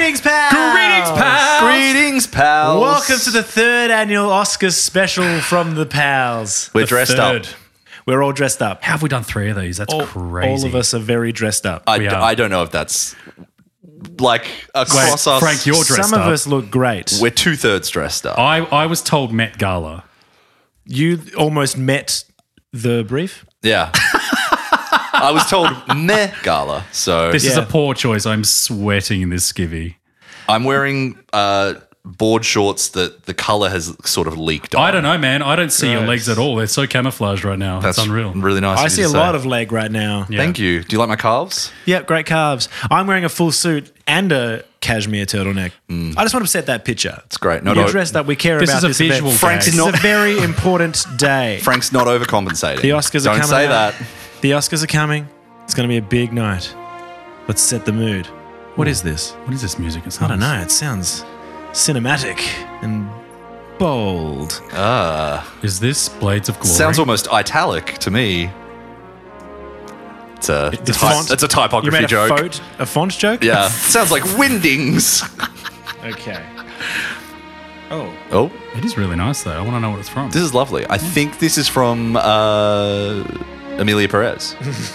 Greetings, pals! Greetings, pals! Greetings, pals. Welcome to the third annual Oscars special from the pals. We're dressed up. We're all dressed up. How have we done 3 of these? That's crazy. All of us are very dressed up. I don't know if that's like across us. Frank, you're dressed Some up. of us look great. We're 2/3 dressed up. I was told Met Gala. You almost met the brief. Yeah. I was told meh gala. So This is Yeah. a poor choice. I'm sweating in this skivvy. I'm wearing board shorts that the color has sort of leaked on. I don't know, man. I don't see your Gross. legs at all. They're so camouflaged right now. That's it's unreal. really nice. I of see you a to lot say. of leg right now. Yeah. Thank you. Do you like my calves? Yep, great calves. I'm wearing a full suit and a cashmere turtleneck. I just want to set that picture. It's great. No, You're no. dressed up. We care This about is a this visual event. Frank's This not- is a very important day. Frank's not overcompensating. The Oscars are Don't coming say out. that. The Oscars are coming. It's going to be a big night. Let's set the mood. What is this? What is this music? It I don't know. It sounds cinematic and bold. Is this Blades of Glory? Sounds almost italic to me. It's a The font- That's a You made typography joke. a font joke? Yeah. Sounds like Windings. Okay. Oh. Oh, It is really nice, though. I want to know what it's from. this is lovely. I think this is from Amelia Perez.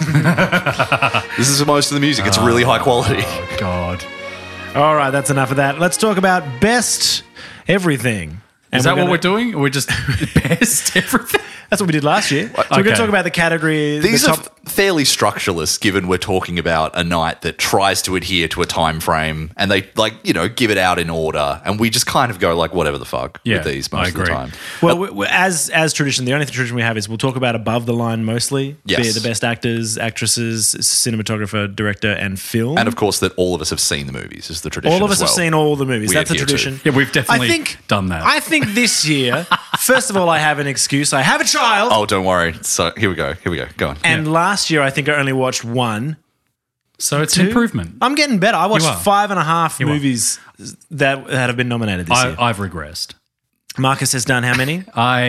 This is most of the music. It's really high quality. Oh, God. All right, that's enough of that. Let's talk about best everything. And Is that what gonna- we're doing? Or we're just best everything? That's what we did last year. So we're going Okay. to talk about the category. These the are top, fairly structureless, given we're talking about a night that tries to adhere to a time frame, and they give it out in order, and we just kind of go like whatever the fuck Yeah, with these I most of the agree. time. well, as tradition, the only tradition we have is we'll talk about above the line mostly. Yes. Be it the best actors, actresses, cinematographer, director, and film. And of course, that all of us have seen the movies is the tradition. all of us as well. have seen all the movies. We That's a adhere to. tradition. Yeah, we've definitely I think, done that. I think this year, first of all, I have an excuse. I have a child. Oh, don't worry. So here we go. Go on. And last year, I think I only watched one. So it's an improvement. I'm getting better. I watched You are. 5.5 You are. movies that have been nominated this year. I've regressed. Marcus has done how many?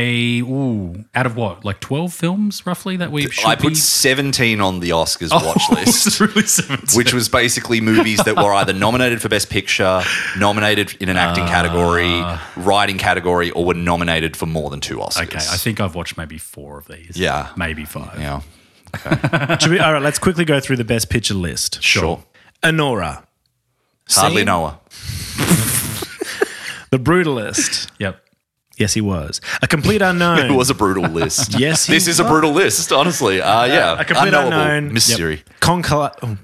Out of what? Like 12 films, roughly, that we should I be... put 17 on the Oscars watch list. It's really 17. Which was basically movies that were either nominated for Best Picture, nominated in an acting category, writing category, or were nominated for more than 2 Oscars. Okay, I think I've watched maybe 4 of these. Yeah. Maybe 5. Yeah. All right, let's quickly go through the best picture list. Sure. Honora. Hardly Seen? know her. The Brutalist. Yep. Yes, he was. A Complete Unknown. It was a brutal list. Yes, he This is a was. brutal list, honestly. Yeah. A Complete Unknowable. Unknown. Mystery. Conclave. Oh.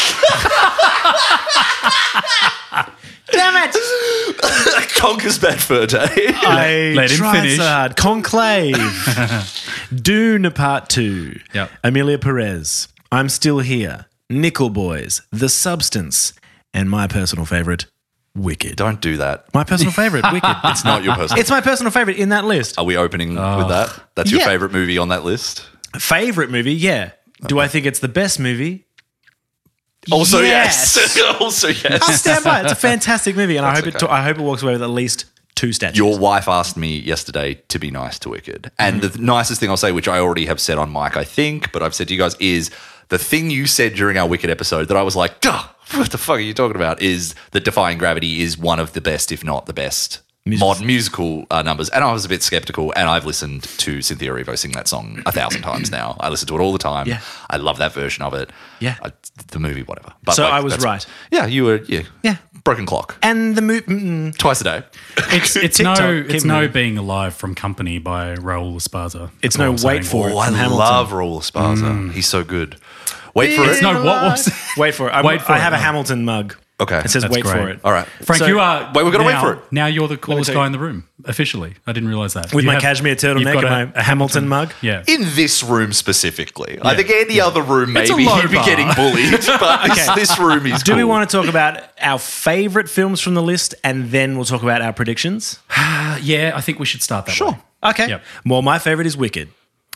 Damn it! Conker's Bad Fur Day. I Let him tried finish. so hard. Conclave. Dune Part 2. Yep. Amelia Perez. I'm Still Here. Nickel Boys. The Substance. And my personal favorite, Wicked. Don't do that. My personal favorite, Wicked. It's not your personal. It's my personal favorite in that list. Are we opening with that? That's your Yeah. favorite movie on that list? Favorite movie, yeah. Do I think it's the best movie? Also, Yes. yes. Also, yes. I'll stand by it. It's a fantastic movie, and I That's hope okay. I hope it walks away with at least 2 statues. Your wife asked me yesterday to be nice to Wicked. And the nicest thing I'll say, which I already have said on mic, I think, but I've said to you guys, is the thing you said during our Wicked episode that I was like, duh, what the fuck are you talking about? Is that Defying Gravity is one of the best, if not the best, modern musical numbers. And I was a bit skeptical, and I've listened to Cynthia Erivo sing that song 1,000 times now. I listen to it all the time. Yeah. I love that version of it. Yeah. The movie, whatever. But So I was that's- right. Yeah, you were, Yeah. broken clock. And the movie. Twice a day. It's TikTok, keep it's no moving. Being Alive from Company by Raul Esparza. It's That's no what I'm Wait saying. for It. Oh, I from Hamilton. love Raul Esparza. He's so good. Wait for It's it. no, what was it? Wait for it. Wait for I it. have a Hamilton mug. Okay. It says That's wait great. for it. All right. Frank, So- you are. Wait, we've gotta wait now- for it. Now you're the coolest tell you. guy in the room, officially. I didn't realize that. With You my have- cashmere you've turtleneck got and my Hamilton mug. Yeah. In this room specifically. I think any other room, It's a maybe low he'd be bar. getting bullied. But Okay. this room is Do we cool. want to talk about our favorite films from the list, and then we'll talk about our predictions? Yeah, I think we should start that way. Okay. Yep. Well, my favorite is Wicked.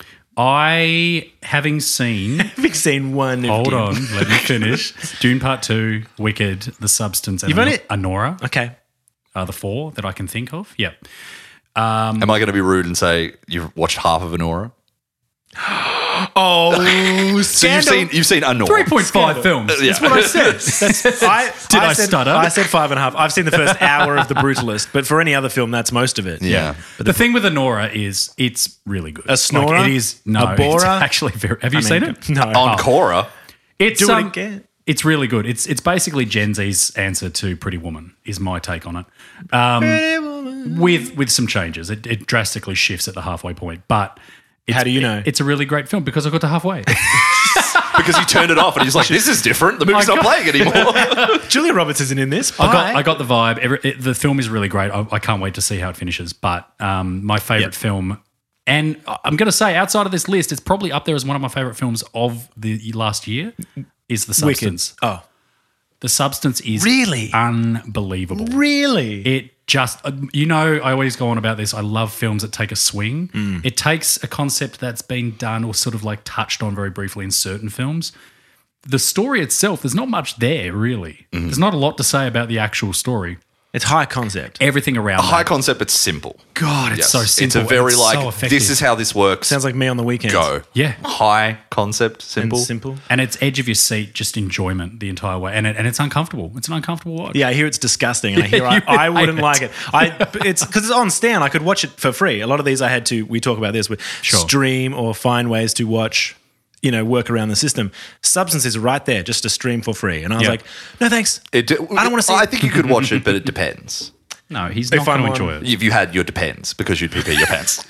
Having seen, Having seen one. of hold Dune. on, let me finish. Dune Part 2, Wicked, The Substance, and You've only- Honora Okay. are the 4 that I can think of. Yeah. Am I going to be rude and say you've watched half of Honora? Oh, So you've seen Anor. 3.5 films. That's what I said. Did I stutter? I said 5.5. I've seen the first hour of The Brutalist, but for any other film, that's most of it. Yeah. But the thing with Anora is it's really good. A snorer? Like, it is. No, A borer? it's actually very. Have you seen it? No. On Cora. It's Do it again. It's really good. It's basically Gen Z's answer to Pretty Woman, is my take on it. With some changes. It drastically shifts at the halfway point. But How do you know? It's a really great film because I got to halfway. Because he turned it off and he's like, this is different. The movie's not playing anymore. Julia Roberts isn't in this. I got the vibe. The film is really great. I can't wait to see how it finishes. But my favorite film, and I'm going to say outside of this list, it's probably up there as one of my favorite films of the last year, is The Substance. Wicked. Oh, The Substance is Really? unbelievable. really? It just, I always go on about this. I love films that take a swing. It takes a concept that's been done or sort of like touched on very briefly in certain films. The story itself, there's not much there, really. There's not a lot to say about the actual story. It's high concept. Everything around High that. concept, but simple. God, it's so simple. It's a very and it's so effective. this is how this works. Sounds like me on the weekends. Go. Yeah. High concept, simple. And simple. And it's edge of your seat, just enjoyment the entire way. And it's uncomfortable. It's an uncomfortable watch. Yeah, I hear it's disgusting, and I hear you I would wouldn't hate like it. It's because it's on Stan. I could watch it for free. A lot of these I had to. We talk about this with stream or find ways to watch. Work around the system. Substance is right there, just to stream for free. And I was like, no thanks. I don't want to see. I think you could watch it, but it depends. No, he's not going to enjoy it. If you had your depends, because you'd pee your pants.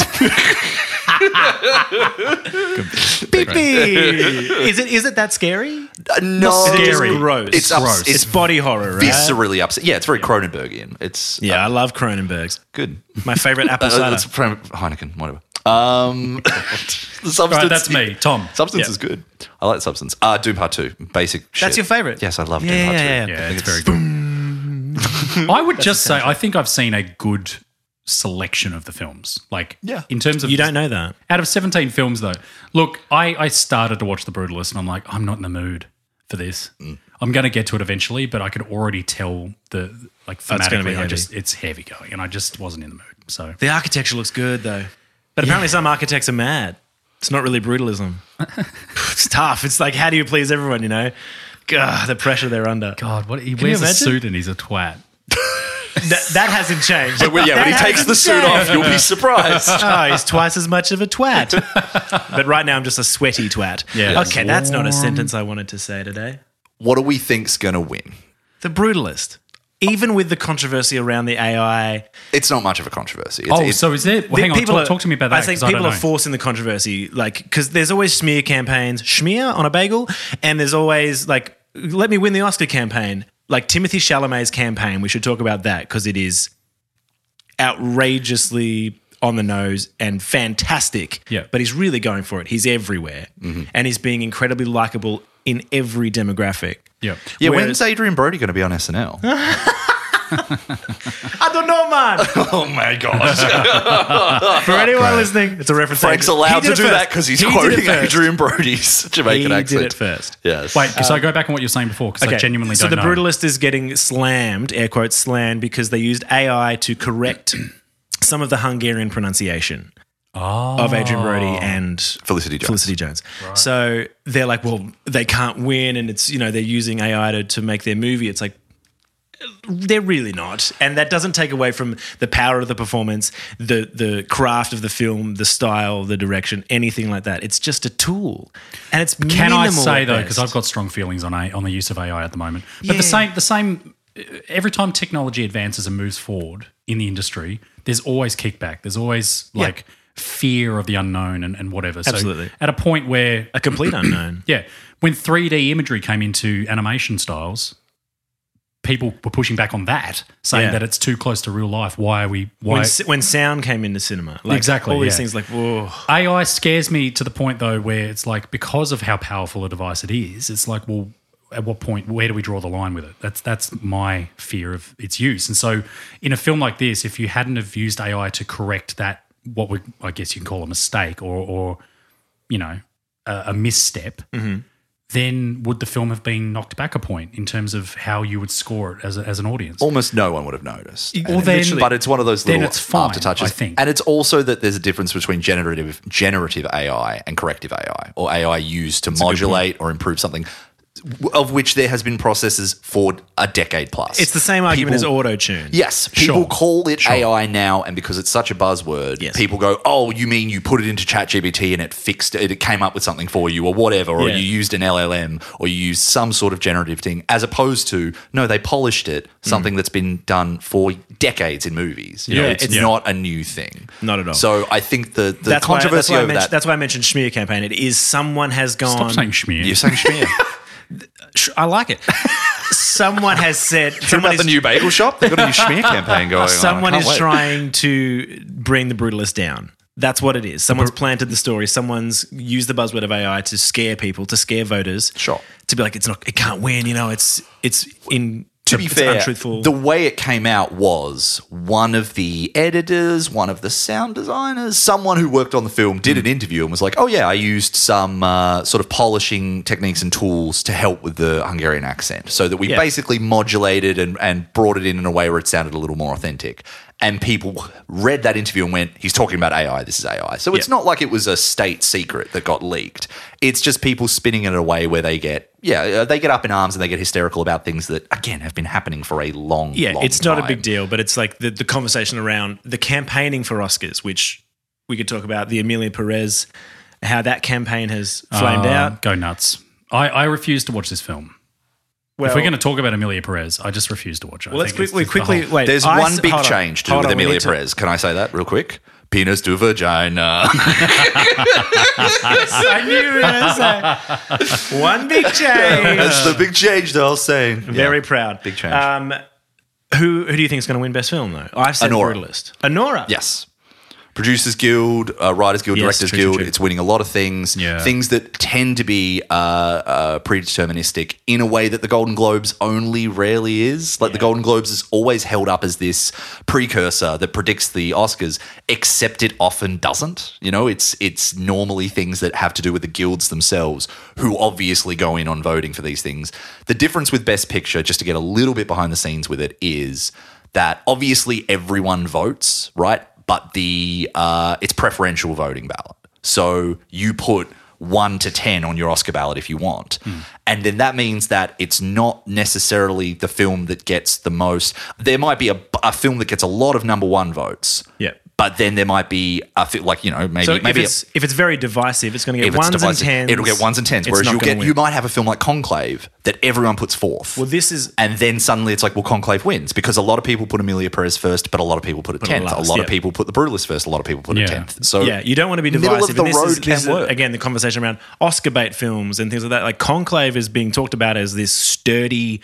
Pee-pee. Is it that scary? No, Is it just Scary. gross? It's gross. It's body horror, right? viscerally upset. Yeah, it's very Cronenbergian. It's Yeah, I love Cronenberg's. good. My favorite apple cider. It's from Heineken, whatever. The Substance. Right, that's me, Tom. Substance is good. I like Substance. Doom Part 2, basic shit. That's your favorite? Yes, I love Yeah, Doom Part 2. yeah, yeah. Yeah, it's very good. I would just say I think I've seen a good selection of the films. Like, in terms of You don't know that. out of 17 films, though. Look, I started to watch The Brutalist, and I'm like, I'm not in the mood for this. I'm going to get to it eventually, but I could already tell gonna be thematically, heavy. it's heavy going, and I just wasn't in the mood. So The architecture looks good, though. But apparently some architects are mad. It's not really brutalism. It's tough. It's like, how do you please everyone, God, the pressure they're under. God, what he you wears a imagine? suit and he's a twat. That hasn't changed. When he takes the suit off, you'll be surprised. Oh, he's twice as much of a twat. But right now I'm just a sweaty twat. Yeah. Okay, that's not a sentence I wanted to say today. What do we think's going to win? The Brutalist. Even with the controversy around the AI. It's not much of a controversy. So is it? Well, hang on, talk to me about that. I think 'cause people don't are know. forcing the controversy, because there's always smear campaigns, schmear on a bagel, and there's always let me win the Oscar campaign. Like Timothée Chalamet's campaign, we should talk about that because it is outrageously on the nose and fantastic. Yeah. But he's really going for it. He's everywhere, and he's being incredibly likable in every demographic. Yeah. Yeah, Whereas- when's Adrian Brody going to be on SNL? I don't know, man. Oh my gosh. For anyone listening, it's a reference. Frank's He allowed did to it do first. that because he's He did it quoting first. Adrian Brody's Jamaican He accent. did it first. Yes. Wait, so go back on what you were saying before because I genuinely so don't know. the Brutalist is getting slammed, air quotes slammed, because they used AI to correct some of the Hungarian pronunciation of Adrian Brody and Felicity Jones. So they're like, well, they can't win, and it's they're using AI to make their movie. It's like they're really not, and that doesn't take away from the power of the performance, the craft of the film, the style, the direction, anything like that. It's just a tool, and it's Can I minimal say at though, best. because I've got strong feelings on the use of AI at the moment. But Yeah. the same. Every time technology advances and moves forward in the industry, there's always kickback. There's always fear of the unknown and whatever. So Absolutely. at a point where a complete unknown. yeah, when 3D imagery came into animation styles, people were pushing back on that, saying Yeah. that it's too close to real life. Why? When sound came into cinema, Exactly, all these yeah. things, like whoa. AI scares me to the point though where it's like, because of how powerful a device it is, it's like, well, at what point, where do we draw the line with it? That's my fear of its use. And so in a film like this, if you hadn't have used AI to correct that, I guess you can call a mistake or a misstep, then would the film have been knocked back a point in terms of how you would score it as an audience? Almost no one would have noticed. Well, then- But it's one of those then little it's fine, aftertouches. I think. And it's also that there's a difference between generative AI and corrective AI, or AI used to modulate or improve something, of which there has been processes for a decade plus. It's the same argument as People- auto-tune. Yes, people Sure. call it Sure. AI now, and because it's such a buzzword, Yes. people go, "Oh, you mean you put it into ChatGPT and it fixed it? It came up with something for you, or whatever, or Yeah. you used an LLM, or you used some sort of generative thing." As opposed to, no, they polished it, something that's been done for decades in movies. You know, Yeah, it's it's- not a new thing, Not at all. So I think the That's controversy over that. That's why I mentioned Schmear campaign. It is someone has gone. Stop saying schmear. You're saying schmear. I like it. Someone has said. What Someone about the is, new bagel shop? They've got a new schmear campaign going on. someone I can't is wait. trying to bring the brutalist down. That's what it is. Someone's planted the story. Someone's used the buzzword of AI to scare people, to scare voters. Sure. To be like, it can't win. You know, it's in. To be it's fair, untruthful. the way it came out was one of the editors, one of the sound designers, someone who worked on the film did an interview and was like, "Oh yeah, I used some sort of polishing techniques and tools to help with the Hungarian accent, so that we Yeah. basically modulated and brought it in a way where it sounded a little more authentic." And people read that interview and went, "He's talking about AI. This is AI." So it's Yeah. not like it was a state secret that got leaked. It's just people spinning it in a way where they get up in arms and they get hysterical about things that, again, have been happening for a long, Yeah, long it's not a time. big deal, but it's like the conversation around the campaigning for Oscars, which we could talk about, the Emilia Perez, how that campaign has flamed out. Go nuts. I refuse to watch this film. Well, If we're going to talk about Emilia Perez, I just refuse to watch it. I let's think it's quickly, just the quickly whole- wait. There's I one s- big hold on, change to do hold with on, we Emilia need to- Perez. Can I say that real quick? Penis to vagina. I knew you were going to say one big change. That's the big change that I was saying. Very Yeah. proud. Big change. Who do you think is going to win Best Film though? I've said Anora. Brutalist. Anora. Yes. Producers Guild, Writers Guild, Yes, Directors true, Guild. true. It's winning a lot of things. Yeah. Things that tend to be predeterministic in a way that the Golden Globes only rarely is. Like the Golden Globes is always held up as this precursor that predicts the Oscars, except it often doesn't. You know, it's normally things that have to do with the guilds themselves, who obviously go in on voting for these things. The difference with Best Picture, just to get a little bit behind the scenes with it, is that obviously everyone votes, right? But it's preferential voting ballot. So you put 1 to 10 on your Oscar ballot if you want. And then that means that it's not necessarily the film that gets the most. There might be a film that gets a lot of number one votes. Yeah. But then there might be maybe So maybe if it's very divisive, it's going to get if it's ones divisive, and tens. it'll get ones and tens. It's Whereas not gonna win. you might have a film like Conclave that everyone puts fourth. Well, this is And then suddenly it's like, well, Conclave wins because a lot of people put Emilia Perez first, but a lot of people put it 10th. last, A lot of yeah. people put The Brutalist first. A lot of people put it Yeah. 10th. So yeah, you don't want to be middle divisive. of the And this road is, can this work. is, again, the conversation around Oscar bait films and things like that. Like Conclave is being talked about as this sturdy,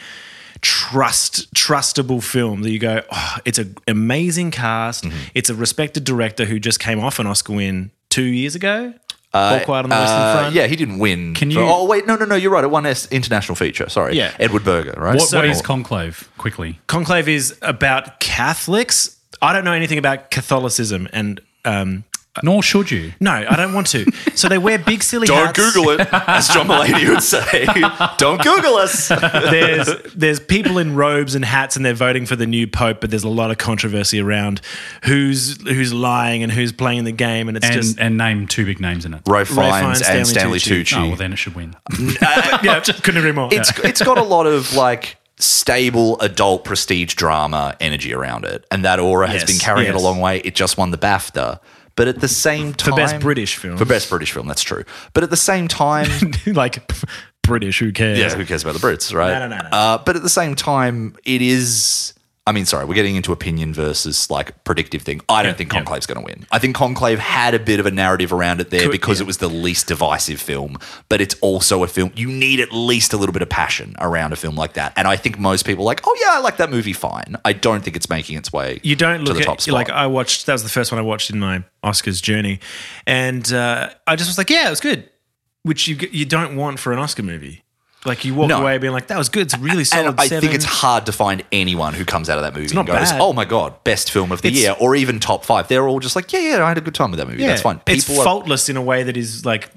trustable film that you go, oh, it's an amazing cast. Mm-hmm. It's a respected director who just came off an Oscar win 2 years ago. All Quiet on the Western Front. Yeah, he didn't win. Can for- you- oh, wait. No. You're right. It won international feature. Sorry. Yeah. Edward Berger, right? What is Or- Conclave? Quickly. Conclave is about Catholics. I don't know anything about Catholicism and Nor should you. no, I don't want to. So they wear big silly Don't hats. Google it, as John Mulaney would say. Don't Google us. There's people in robes and hats and they're voting for the new pope, but there's a lot of controversy around who's lying and who's playing the game, and it's just And name two big names in it. Ray Fiennes Fiennes, and Stanley Stanley Tucci. Tucci. Oh, well, then it should win. yeah, couldn't agree more. It's got a lot of like stable adult prestige drama energy around it, and that aura has Yes, been carrying it a yes. long way. It just won the BAFTA, but at the same time, Best British Film. for best British film, that's true. But at the same time, like British, who cares? yeah, who cares about the Brits, right? No. But at the same time, it is. I mean, sorry, we're getting into opinion versus like predictive thing. I don't think Conclave's going to win. I think Conclave had a bit of a narrative around it there because it was the least divisive film, but it's also a film. You need at least a little bit of passion around a film like that. And I think most people are like, oh yeah, I like that movie fine. I don't think it's making its way You don't to look the top at spot. like I watched. That was the first one I watched in my Oscars journey, and I just was like, yeah, it was good, which you don't want for an Oscar movie. Like you walk No. away being like, that was good. It's a really solid. And I 7. think it's hard to find anyone who comes out of that movie not and goes, bad. oh my God, best film of the year, or even top 5. They're all just like, yeah, I had a good time with that movie. That's fine. It's People are- faultless in a way that is like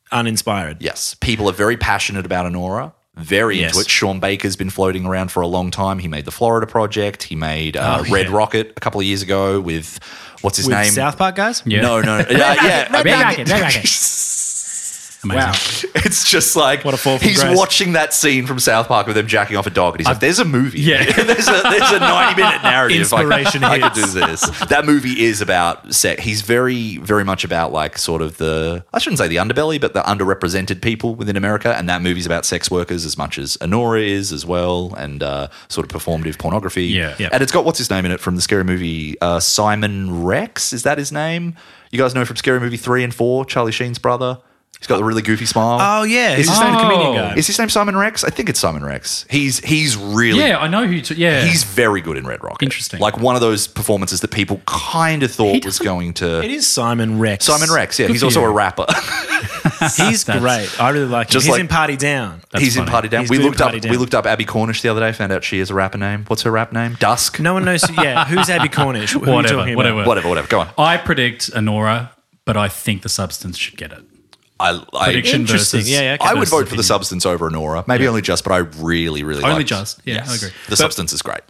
uninspired. Yes. People are very passionate about Anora. Very Yes. into it. Sean Baker's been floating around for a long time. He made the Florida Project. He made Red Rocket a couple of years ago with what's his With name? South Park guys? Yeah. No. Yeah. Red Rocket. Amazing. Wow. It's just like What a fall from he's grace. watching that scene from South Park with them jacking off a dog, and he's like, "There's a movie. Yeah. there's a 90-minute narrative. Inspiration I could do hits. this." That movie is about sex. He's very, very much about like sort of I shouldn't say the underbelly, but the underrepresented people within America. And that movie's about sex workers as much as Anora is as well, and sort of performative pornography. Yeah. And it's got what's his name in it from the Scary Movie, Simon Rex. Is that his name? You guys know him from Scary Movie 3 and 4, Charlie Sheen's brother. He's got the really goofy smile. Oh, yeah. He's Is the his same name- comedian Oh. guy. Is his name Simon Rex? I think it's Simon Rex. He's really Yeah, I know who. Yeah, he's very good in Red Rocket. Interesting. Like one of those performances that people kind of thought was doesn't- going to It is Simon Rex. Simon Rex. Yeah, Good he's for also you. a rapper. He's great. I really like him. Just He's like- in Party Down. He's in funny. Party Down. He's We good in looked up Party Down. we looked up Abby Cornish the other day. Found out she has a rapper name. What's her rap name? Dusk. No one knows. Yeah, who's Abby Cornish? Who are you Whatever, talking about? whatever. Whatever. Go on. I predict Anora, but I think the substance should get it. I Prediction Interesting. versus Yeah, okay. I would versus vote for the opinion. substance over Anora. Maybe only just, but I really, really Only liked- just. Yeah, I agree. The substance is great.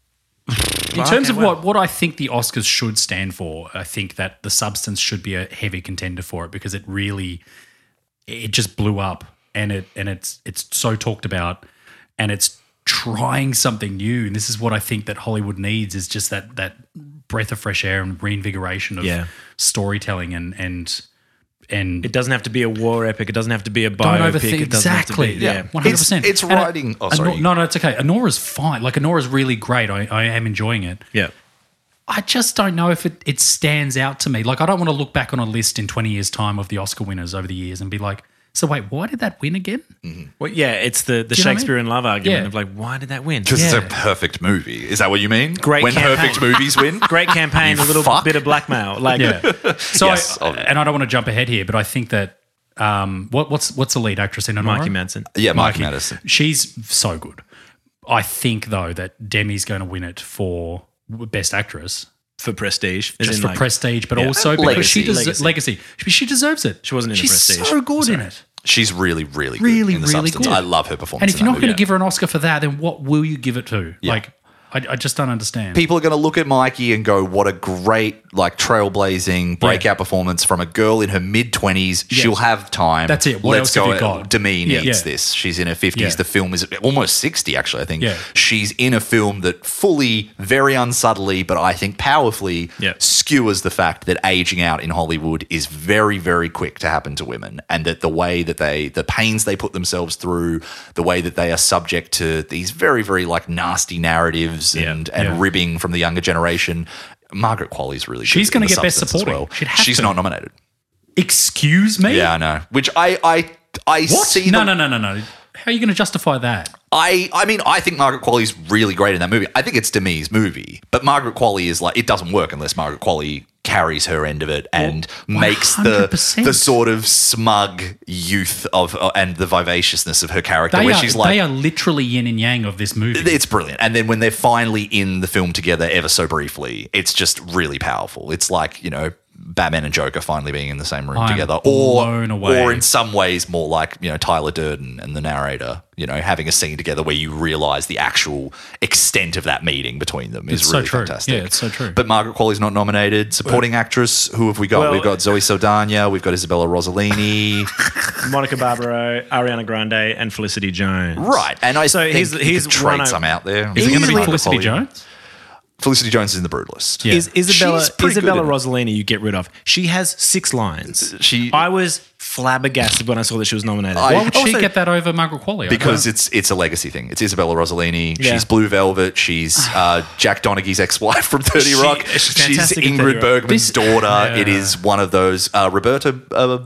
In terms of wow. what I think the Oscars should stand for, I think that the substance should be a heavy contender for it because it just blew up and it's so talked about and it's trying something new. And this is what I think that Hollywood needs is just that breath of fresh air and reinvigoration of Yeah. storytelling and It doesn't have to be a war epic. It doesn't have to be a don't biopic. overthink It doesn't have to exactly. be, yeah. 100%. It's writing. Oh, sorry. No, it's okay. Anora's fine. Like Anora's really great. I am enjoying it. Yeah. I just don't know if it stands out to me. Like, I don't want to look back on a list in 20 years' time of the Oscar winners over the years and be like, so wait, why did that win again? Well, yeah, it's the you know what I Shakespeare mean? in Love argument Yeah. of like, why did that win? Because it's a Yeah. perfect movie. Is that what you mean? Great when campaign. perfect movies win. Great campaign, You a little fuck. bit of blackmail. Like, Yeah. So, Yes. and I don't want to jump ahead here, but I think that what's the lead actress in Anora? Mikey Madsen. Yeah, Mikey Madison. She's so good. I think though that Demi's going to win it for Best Actress. For Prestige. As Just in, for like, prestige, but Yeah. also because she Legacy. deserves legacy. She deserves it. She wasn't in the She's Prestige. so good in it. She's really, really good. Really, in the really substance. good. I love her performance. And if in you're that not going movie. to give her an Oscar for that, then what will you give it to? Yeah. Like, I just don't understand. People are going to look at Mikey and go, "What a great, like, trailblazing breakout performance from a girl in her mid-20s. She'll have time. That's it. What Let's else have go. you got?" Demi needs Yeah. this. She's in her 50s. Yeah. The film is almost 60, actually. I think Yeah. she's in a film that fully, very unsubtly, but I think powerfully Yeah. skewers the fact that aging out in Hollywood is very, very quick to happen to women, and that the way that the pains they put themselves through, the way that they are subject to these very, very like nasty narratives and Yeah. ribbing from the younger generation. Margaret Qualley's really good. She's going gonna to get Best Supporting. She'd have She's to. not nominated. Excuse me? Yeah, I know. Which I What? see. No. them- How are you going to justify that? I mean, I think Margaret Qualley's really great in that movie. I think it's Demi's movie, but Margaret Qualley is like, it doesn't work unless Margaret Qualley carries her end of it and makes the 100%. sort of smug youth of and the vivaciousness of her character, They where are, she's like, they are literally yin and yang of this movie. it's brilliant. And then when they're finally in the film together ever so briefly, it's just really powerful. It's like, you know, Batman and Joker finally being in the same room I'm together. blown away. Or in some ways more like, you know, Tyler Durden and the narrator, you know, having a scene together where you realize the actual extent of that meeting between them is It's so really true. fantastic. Yeah, it's so true. But Margaret Qualley's not nominated. Supporting actress, who have we got? Well- We've got Zoe Saldana, we've got Isabella Rossellini. Monica Barbaro, Ariana Grande, and Felicity Jones. Right. And I So think here's- you here's could trade one I- some out there. Is it going to be Margaret Felicity Qualley. Jones? Felicity Jones is in The Brutalist. Yeah. Is Isabella She's pretty good in it. Rossellini you get rid of? She has 6 lines. I was flabbergasted when I saw that she was nominated. Why would she Also- get that over Margaret Qualley? Because it's a legacy thing. It's Isabella Rossellini. Yeah. She's Blue Velvet. She's Jack Donaghy's ex-wife from 30 Rock. she's She's fantastic in 30 Ingrid Rock. Bergman's daughter. Yeah. It is one of those Roberta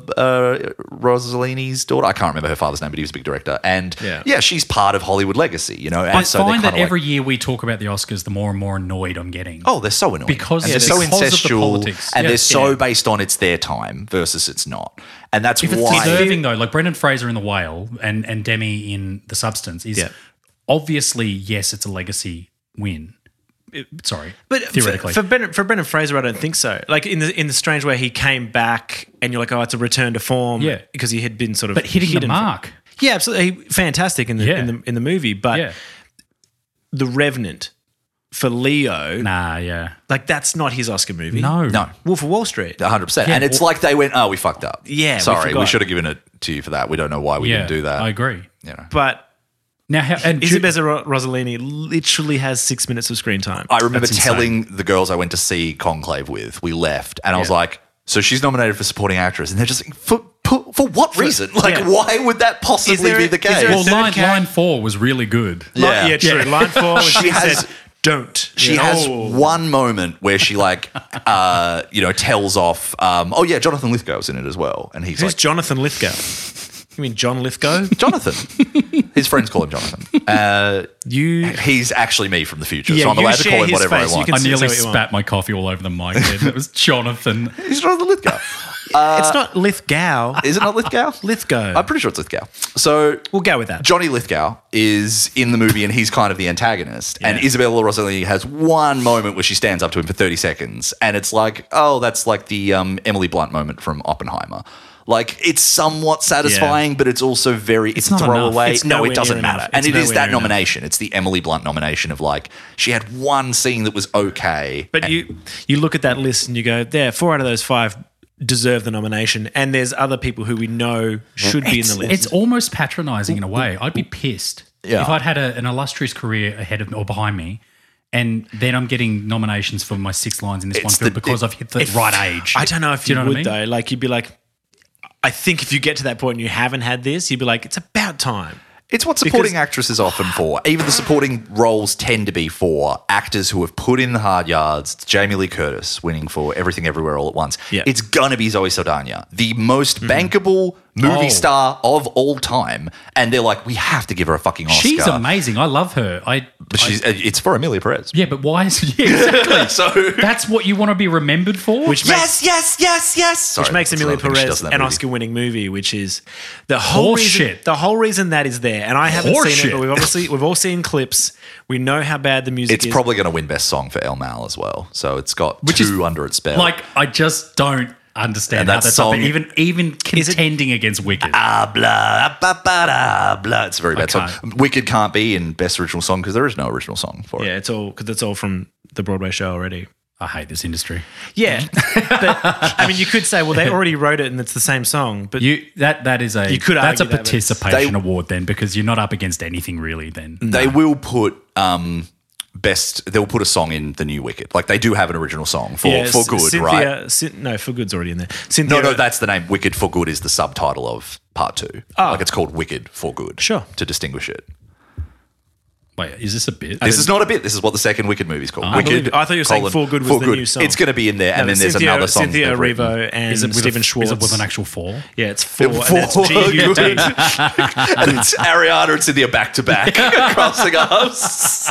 Rossellini's daughter. I can't remember her father's name, but he was a big director. And Yeah. she's part of Hollywood legacy. You know, and I so they're find that kinda like- every year we talk about the Oscars, the more and more annoyed I'm getting. Oh, they're so annoying. Because- and yeah, they're so because of the incestual, politics. and Yeah. they're so Yeah. based on it's their time versus it's not. And that's If it's why deserving though, like Brendan Fraser in The Whale and Demi in The Substance is Yeah. obviously, yes, it's a legacy win. Sorry, But theoretically. for Brendan Fraser, I don't think so. Like in the strange way he came back, and you're like, oh, it's a return to form. Yeah. because he had been sort of but hitting the hidden mark. Yeah, absolutely, fantastic in the Yeah. in the movie. But Yeah. The Revenant for Leo, Nah, yeah. like that's not his Oscar movie. No. No. Wolf of Wall Street. 100%. Yeah, and it's like they went, oh, we fucked up. Yeah, we Sorry, we forgot. should have given it to you for that. We don't know why we Yeah, didn't do that. I agree. You know. But Now, and Isabella Rossellini literally has 6 minutes of screen time. I remember That's insane. telling the girls I went to see Conclave with, we left, and I was Yeah. like, so she's nominated for supporting actress, and they're just like, for what reason? Like, yeah. why would that possibly be the is there case? a well, third line 4 was really good. Yeah. yeah, true. Line 4 when she has- said, "Don't." She Yeah. has Oh. one moment where she tells off, Jonathan Lithgow's in it as well. And he's Who's like, Jonathan Lithgow? You mean John Lithgow? Jonathan. His friends call him Jonathan. You He's actually me from the future, Yeah, so I'm you allowed to share call him his whatever I face. You want. can I nearly say what you spat my coffee all over the mic then. It was Jonathan. He's Jonathan Lithgow. it's not Lithgow. Is it not Lithgow? Lithgow. I'm pretty sure it's Lithgow. So We'll go with that. Johnny Lithgow is in the movie and he's kind of the antagonist. And Yeah. Isabella Rossellini has one moment where she stands up to him for 30 seconds. And it's like, oh, that's like the Emily Blunt moment from Oppenheimer. Like, it's somewhat satisfying, but it's also it's not throwaway. enough. It's No, nowhere it doesn't near matter. enough. And It's it is nowhere that near enough. nomination. It's the Emily Blunt nomination of like, she had one scene that was okay. But you look at that list and you go, there, 4 out of those 5 deserve the nomination. And there's other people who we know should be in the list. It's almost patronizing in a way. I'd be pissed Yeah. if I'd had an illustrious career ahead of or behind me, and then I'm getting nominations for my 6 lines in this one film because I've hit the right age. I don't know if Do you know would, what I mean? though. Like, you'd be like, I think if you get to that point and you haven't had this, you'd be like, it's about time. It's what supporting actors is often for. Even the supporting roles tend to be for actors who have put in the hard yards. It's Jamie Lee Curtis winning for Everything Everywhere All at Once. Yeah. It's going to be Zoe Saldana, the most bankable movie star of all time. And they're like, we have to give her a fucking Oscar. She's amazing. I love her. But it's for Amelia Perez. Yeah, but why is exactly? So That's what you want to be remembered for? Which makes, yes. Sorry, which makes that's Amelia another thing she Perez does in that an movie. Oscar-winning movie, which is the whole Horse reason. shit. The whole reason that is there, and I haven't Horse seen it, but shit. we've all seen clips. We know how bad the music It's is. probably going to win Best Song for El Mal as well. So it's got Which is 2 under its belt. like, I just don't understand And how that that's up song- there, even contending against Wicked. blah, ba, ba, da, blah. It's a very bad song. can't. Wicked can't be in Best Original Song because there is no original song for it. Yeah, it's all because it's all from the Broadway show already. I hate this industry. Yeah, but I mean, you could say, well, they already wrote it and it's the same song, but That is a You could that's a argue that, but it's- participation They- award then, because you're not up against anything really then. They will put they'll put a song in the new Wicked. Like they do have an original song for Good, right? No, For Good's already in there. Cynthia, No, that's the name. Wicked for Good is the subtitle of part 2. Like it's called Wicked for Good. Sure. To distinguish it. Wait, is this a bit? This is not a bit. This is what the second Wicked movie is called. I Wicked. thought you were saying For Good was the new song. It's going to be in there, and No, then there's Cynthia, another song. Cynthia they've written. Erivo and Is it with Stephen Schwartz. Is it with an actual 4? Yeah, it's 4. For And that's G-U-D. Good. And it's Ariana and Cynthia back to back, crossing us.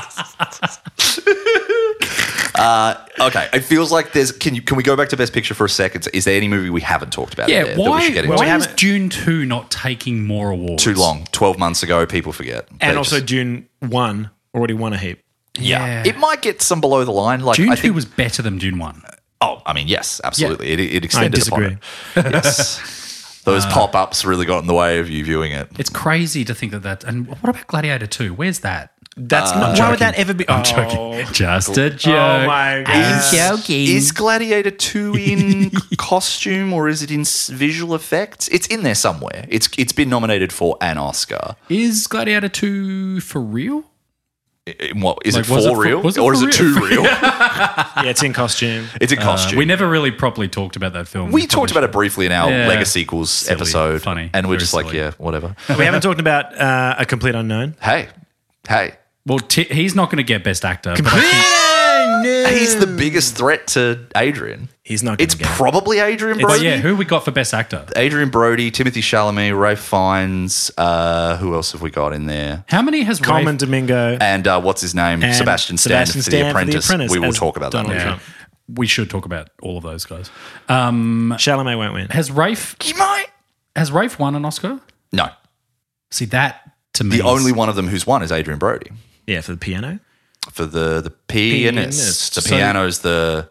Okay, it feels like there's. Can we go back to Best Picture for a second? Is there any movie we haven't talked about? Yeah, in there that we should get into? why is Dune 2 not taking more awards? Too long. 12 months ago, people forget. And They also just- Dune 1 already won a heap. Yeah. it might get some below the line. Like Dune I 2 think. was better than Dune 1. Oh, I mean, yes, absolutely. It I extended upon disagree. it. Yes. Those pop-ups really got in the way of you viewing it. It's crazy to think that. And what about Gladiator 2? Where's that? That's not. Why would that ever be? I'm joking. Just a joke. Oh my god. joking. Is Gladiator 2 in costume or is it in visual effects? It's in there somewhere. It's been nominated for an Oscar. Is Gladiator 2 for real? What is Like, it was for it for- real was it or is for it real? too real? Yeah, it's in costume. It's in costume. We never really properly talked about that film. We talked about it briefly in our Yeah. Lego sequels Silly, episode, funny, and we're very just like, silly. yeah, whatever. We haven't talked about A Complete Unknown. Hey, Well, he's not going to get Best Actor. But I think, he's the biggest threat to Adrian. He's not. It's Gonna get it. probably Adrian but Brody. yeah, who we got for Best Actor? Adrian Brody, Timothy Chalamet, Ralph Fiennes. Who else have we got in there? How many has Coleman Rafe? Domingo. And what's his name? And Sebastian Stan for The Apprentice. We will as talk about that Donald later. Trump. We should talk about all of those guys. Chalamet won't win. Has Rafe won an Oscar? No. See, that to me The only one of them who's won is Adrian Brody. Yeah, for the piano. for the pianist. The piano's the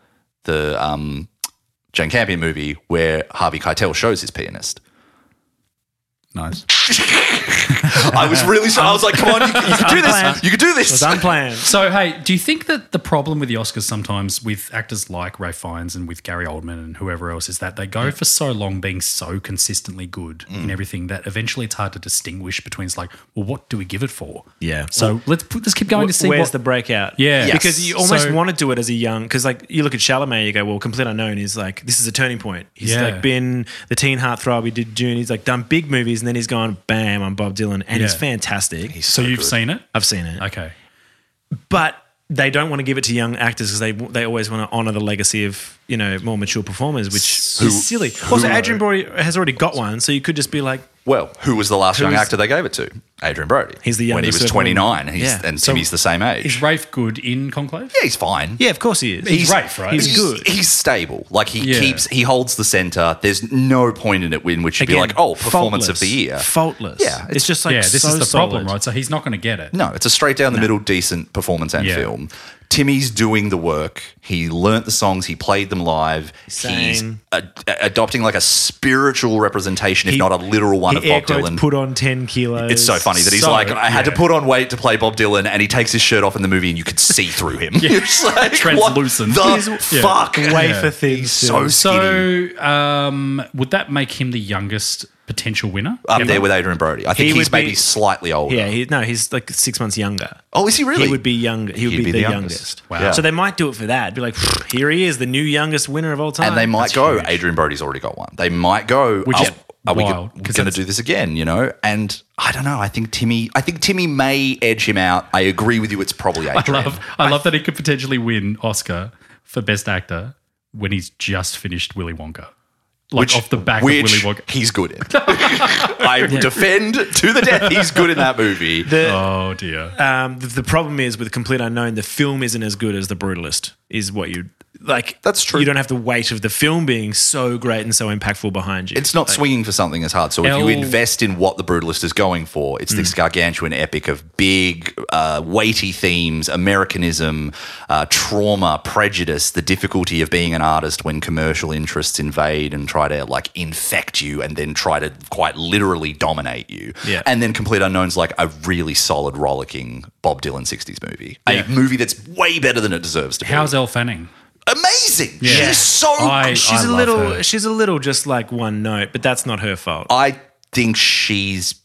Jane Campion movie where Harvey Keitel shows his pianist. Nice. I was really I was like, come on, you can do this. You can do It was this. unplanned. So, hey, do you think that the problem with the Oscars sometimes with actors like Ralph Fiennes and with Gary Oldman and whoever else is that they go for so long being so consistently good in everything that eventually it's hard to distinguish between, it's like, well, what do we give it for? Yeah. So let's keep going to see Where's what the breakout? Yeah. Because you almost So- want to do it as a young, because like you look at Chalamet, you go, well, Complete Unknown is like, this is a turning point. He's Yeah. like been the teen heartthrob. He did June. He's like done big movies, and then he's gone, bam, I'm Bob Dylan, and he's Yeah. fantastic. So you've good. seen it? I've seen it, Okay. but they don't want to give it to young actors because they always want to honor the legacy of more mature performers, which is silly. Also, Adrian Brody has already got one, so you could just be like, Well, who was the last young Who's- actor they gave it to? Adrian Brody. He's the when he youngest was of 29, them. Yeah. and Timmy's the same age. Is Rafe good in Conclave? Yeah, he's fine. yeah, of course he is. He's Rafe, right? He's good. He's stable. Like Yeah. he holds the center. There's no point in it in which you'd be like, oh, performance of the year. Faultless. Yeah, it's just like Yeah, this so is the problem, solid. right? So he's not going to get it. No, it's a straight down the middle, decent performance and Yeah. film. Timmy's doing the work. He learnt the songs. He played them live. He's Sang. adopting like a spiritual representation, if not a literal one, of He air Bob quotes Dylan. put on 10 kilos. It's so funny that he's So, like, I had to yeah. put on weight to play Bob Dylan, and he takes his shirt off in the movie, and you could see through him. You're just like, Translucent. What He's- the fuck? wafer thin. He's still. so skinny. So would that make him the youngest potential winner? Up ever? there with Adrian Brody. I think He he's would be- maybe slightly older. Yeah, he's like 6 months younger. Oh, is he really? He would be younger. He would He'd be the youngest. Wow. Yeah. So they might do it for that. Be like, here he is, the new youngest winner of all time. And they might That's go, huge. Adrian Brody's already got one. They might go, Which is are we wild, going 'cause to that's- do this again, And I don't know. I think Timmy may edge him out. I agree with you. It's probably Adrian. I love that he could potentially win Oscar for Best Actor when he's just finished Willy Wonka. Like off the back of Willy Wonka. He's good in. I defend to the death. He's good in that movie. Oh dear. The problem is with Complete Unknown, the film isn't as good as The Brutalist, is what you like. That's true. You don't have the weight of the film being so great and so impactful behind you. It's not swinging for something as hard. So if you invest in what The Brutalist is going for, it's this gargantuan epic of big, weighty themes, Americanism, trauma, prejudice, the difficulty of being an artist when commercial interests invade and try to like infect you and then try to quite literally dominate you. Yeah. And then Complete Unknown's like a really solid, rollicking Bob Dylan 60s movie. A movie that's way better than it deserves to be. How's Elle Fanning? Amazing. Yeah. She's so she's a love little her. she's a little just like one note, but that's not her fault. I think she's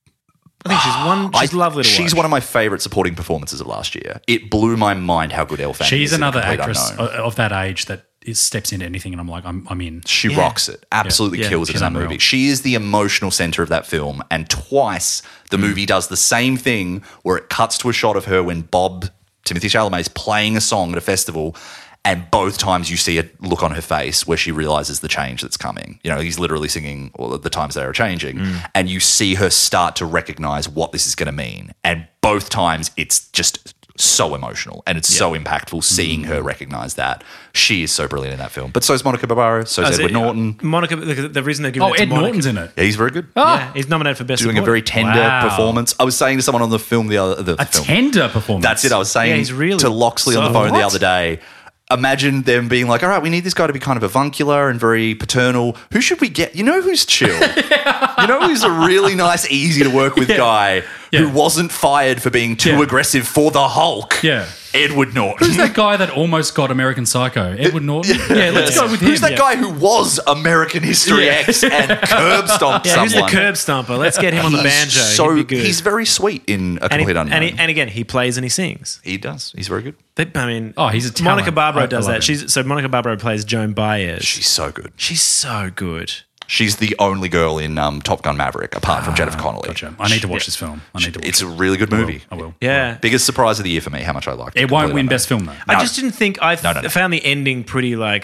I think she's lovely to watch. She's one of my favorite supporting performances of last year. It blew my mind how good Elle Fanning is. She's in another Complete actress Unknown. of that age that steps into anything, and I'm like, I'm in. She rocks it. Absolutely Yeah. kills it in She's that unreal. movie. She is the emotional center of that film. And twice the movie does the same thing where it cuts to a shot of her when Timothy Chalamet, is playing a song at a festival. And both times you see a look on her face where she realizes the change that's coming. He's literally singing all of the times they are changing. And you see her start to recognize what this is going to mean. And both times it's just so emotional and it's so impactful seeing her recognize that. She is so brilliant in that film. But so is Monica Barbaro, so is Edward Norton. Monica, the reason they're giving Oh, it to Ed Monica, Norton's in it. Yeah, he's very good. Yeah, he's nominated for best Doing a supporting. very tender Wow. performance. I was saying to someone on the film A film. tender performance. That's it. I was saying Yeah, he's really- to Loxley on the So phone the what? other day. Imagine them being like, all right, we need this guy to be kind of avuncular and very paternal. Who should we get? You know who's chill? You know who's a really nice, easy to work with guy who wasn't fired for being too Yeah. aggressive for the Hulk? Yeah. Edward Norton. Who's that guy that almost got American Psycho? Edward Norton? Yeah, let's go with him. Who's that guy who was American History X and curb stomped Yeah, someone? who's the curb stomper? Let's get him on the banjo. So He'd be good. he's very sweet in A Complete Unknown. and again, he plays and he sings. He does. He's very good. I mean, Oh, he's a talent. Monica Barbaro I does love that. him. So Monica Barbaro plays Joan Baez. She's so good. She's so good. She's the only girl in Top Gun Maverick, apart from Jennifer Connelly. Gotcha. I need to watch this film. I need to watch It's it. a really good movie. I will. Yeah. Biggest surprise of the year for me, how much I liked it. It won't Completely win unknown. Best Film, though. I just didn't think I No. found the ending pretty like,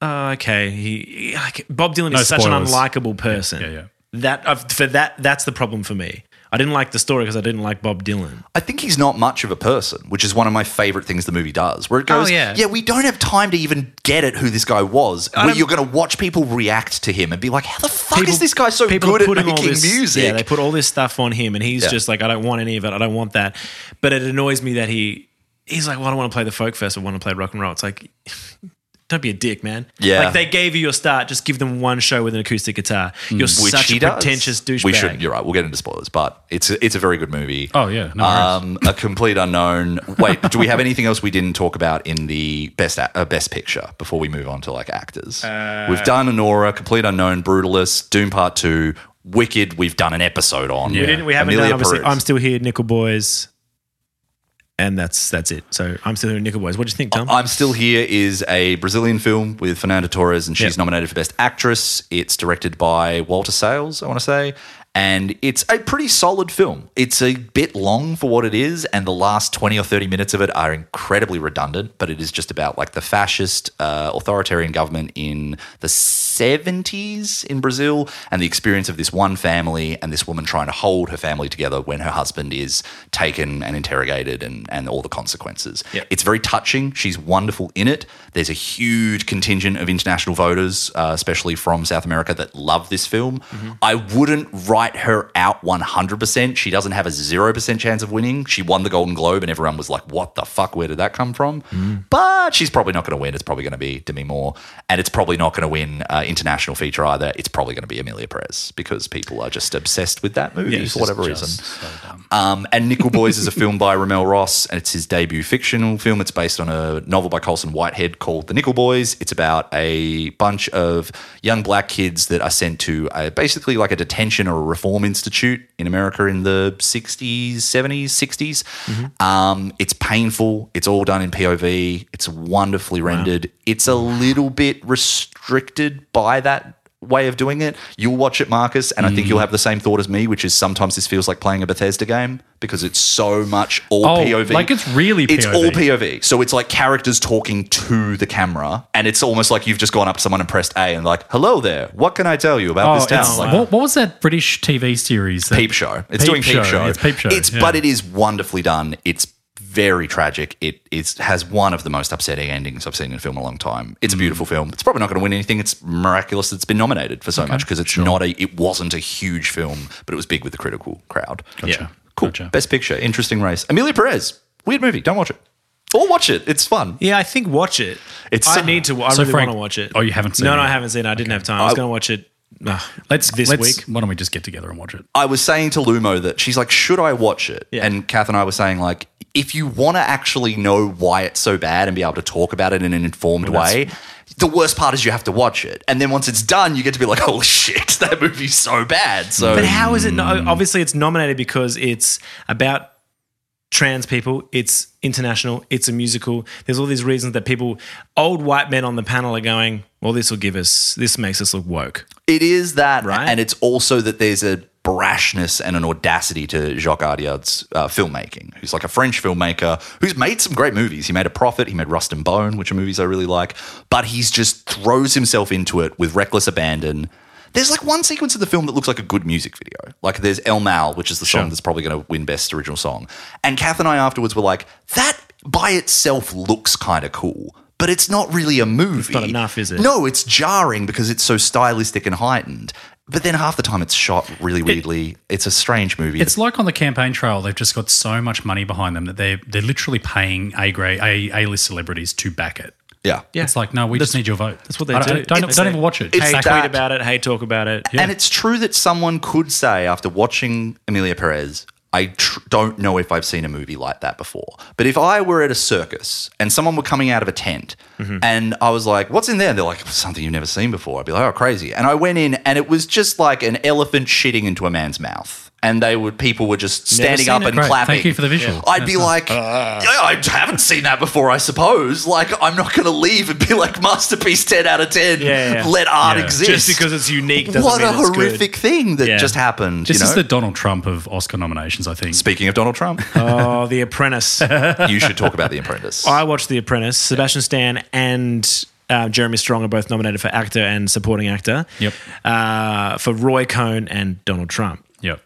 okay. Bob Dylan No is such an spoilers. unlikable person. Yeah. That's the problem for me. I didn't like the story because I didn't like Bob Dylan. I think he's not much of a person, which is one of my favorite things the movie does, where it goes, we don't have time to even get at who this guy was. Where you're going to watch people react to him and be like, how the fuck is this guy so people good at putting making all this, music? Yeah, they put all this stuff on him, and he's just like, I don't want any of it. I don't want that. But it annoys me that he he's like, well, I don't want to play the folk fest. I want to play rock and roll. It's like, don't be a dick, man. Yeah. Like they gave you your start. Just give them one show with an acoustic guitar. You're such a pretentious douchebag. We shouldn't. You're right. We'll get into spoilers, but it's a very good movie. Oh yeah, no worries. A complete unknown. Wait, do we have anything else we didn't talk about in the best picture before we move on to like actors? We've done Anora, Complete Unknown, Brutalist, Doom Part 2, Wicked. We've done an episode on. Yeah. We haven't Amelia done, obviously, Perez. I'm Still Here, Nickel Boys. And that's it. So I'm Still Here, Nickel Boys. What do you think, Tom? I'm Still Here is a Brazilian film with Fernanda Torres, and she's nominated for Best Actress. It's directed by Walter Sales, I want to say. And it's a pretty solid film. It's a bit long for what it is, and the last 20 or 30 minutes of it are incredibly redundant, but it is just about like the fascist authoritarian government in the 70s in Brazil and the experience of this one family and this woman trying to hold her family together when her husband is taken and interrogated and all the consequences. Yep. It's very touching. She's wonderful in it. There's a huge contingent of international voters, especially from South America, that love this film. I wouldn't write her out 100%. She doesn't have a 0% chance of winning. She won the Golden Globe and everyone was like, what the fuck? Where did that come from? But she's probably not going to win. It's probably going to be Demi Moore. And it's probably not going to win international feature either. It's probably going to be Amelia Perez because people are just obsessed with that movie for whatever reason. So dumb. And Nickel Boys is a film by Ramel Ross, and it's his debut fictional film. It's based on a novel by Colson Whitehead called The Nickel Boys. It's about a bunch of young black kids that are sent to basically like a detention or a reform institute in America in the 60s, 70s, 60s. It's painful. It's all done in POV. It's wonderfully rendered. It's a little bit restricted by that way of doing it. You'll watch it, Marcus, and I think you'll have the same thought as me, which is sometimes this feels like playing a Bethesda game because it's so much all POV. Like it's really POV. It's all POV. So it's like characters talking to the camera, and it's almost like you've just gone up to someone and pressed A and like, hello there, what can I tell you about this town? It's, Like, what was that British TV series? Peep Show. It's doing Peep Show. It's Peep Show. But it is wonderfully done. It's very tragic. It has one of the most upsetting endings I've seen in a film in a long time. It's a beautiful film. It's probably not going to win anything. It's miraculous that it's been nominated for so much because it's it wasn't a huge film, but it was big with the critical crowd. Gotcha. Yeah. Cool. Gotcha. Best picture. Interesting race. Amelia Perez. Weird movie. Don't watch it. Or watch it. It's fun. Yeah, I think watch it. It's I so- need to. I So really Frank- want to watch it. Oh, you haven't seen No, it? I haven't seen it. I didn't have time. I was going to watch it this week. Why don't we just get together and watch it? I was saying to Lumo that she's like, should I watch it? Yeah. And Kath and I were saying like, if you want to actually know why it's so bad and be able to talk about it in an informed way, the worst part is you have to watch it. And then once it's done, you get to be like, oh shit, that movie's so bad. So But how is it? Obviously, it's nominated because it's about trans people. It's international. It's a musical. There's all these reasons that old white men on the panel are going, well, this makes us look woke. it is that, Right. and it's also that there's a brashness and an audacity to Jacques Audiard's filmmaking, who's like a French filmmaker who's made some great movies. He made A Prophet, he made Rust and Bone, which are movies I really like, but he's just throws himself into it with reckless abandon. There's like one sequence of the film that looks like a good music video. Like there's El Mal, which is the song that's probably going to win Best Original Song. And Kath and I afterwards were like, that by itself looks kind of cool, but it's not really a movie. It's not enough, is it? No, it's jarring because it's so stylistic and heightened. But then half the time it's shot really weirdly. It's a strange movie. It's like on the campaign trail, they've just got so much money behind them that they're literally paying A-list celebrities to back it. yeah. It's like, no, we just need your vote. That's what they do. Don't even watch it. It's Hey, that- tweet about it. Hey, talk about it. And it's true that someone could say after watching Amelia Perez, I don't know if I've seen a movie like that before. But if I were at a circus and someone were coming out of a tent and I was like, what's in there? And they're like, something you've never seen before. I'd be like, oh, crazy. And I went in and it was just like an elephant shitting into a man's mouth. And people were just standing seen up it. and Great. clapping. Thank you for the visual. I'd be like, yeah, I haven't seen that before, I suppose. Like, I'm not going to leave and be like, masterpiece 10 out of 10. Yeah. Let art Yeah. exist. Just because it's unique doesn't What mean a it's good. horrific thing that Yeah. just happened. This you know? is the Donald Trump of Oscar nominations, I think. Speaking of Donald Trump, Oh, The Apprentice. you should talk about The Apprentice. I watched The Apprentice. Sebastian Stan and Jeremy Strong are both nominated for actor and supporting actor. Yep. For Roy Cohn and Donald Trump. Yep.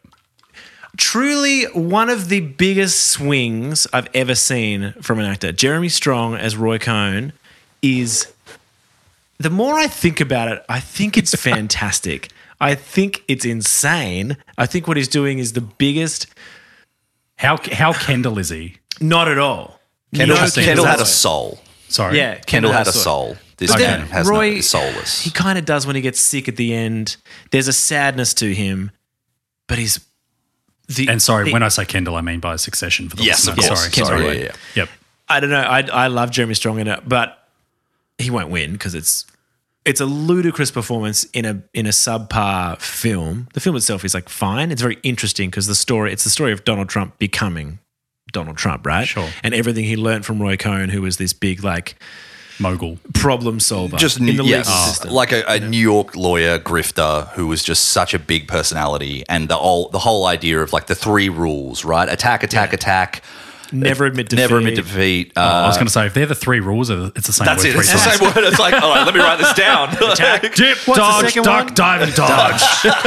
Truly one of the biggest swings I've ever seen from an actor. Jeremy Strong as Roy Cohn is, the more I think about it, I think it's fantastic. I think it's insane. I think what he's doing is the biggest. How Kendall is he? Not at all. Kendall, No, Kendall had a Kendall- soul. Sorry. Yeah, Kendall had a has soul. This But man then has Roy, is soulless. He kind of does when he gets sick at the end. There's a sadness to him, but he's And sorry, when I say Kendall, I mean by Succession for the Yes, of listener. course. Sorry. Sorry, yeah. Yep. I don't know. I love Jeremy Strong in it, but he won't win because it's a ludicrous performance in a subpar film. The film itself is like fine. It's very interesting because it's the story of Donald Trump becoming Donald Trump, right? Sure. And everything he learned from Roy Cohn, who was this big like Mogul. problem solver Just in the legal yes, system. like a New York lawyer grifter who was just such a big personality, and the whole idea of like the 3 rules, right? Attack, attack. Never admit defeat. Never admit defeat. I was going to say, if they're the 3 rules, it's the same That's word it. 3 It's the times. same word. It's like, all right, let me write this down. Dip, What's the dodge, second duck, one? dive, and dodge.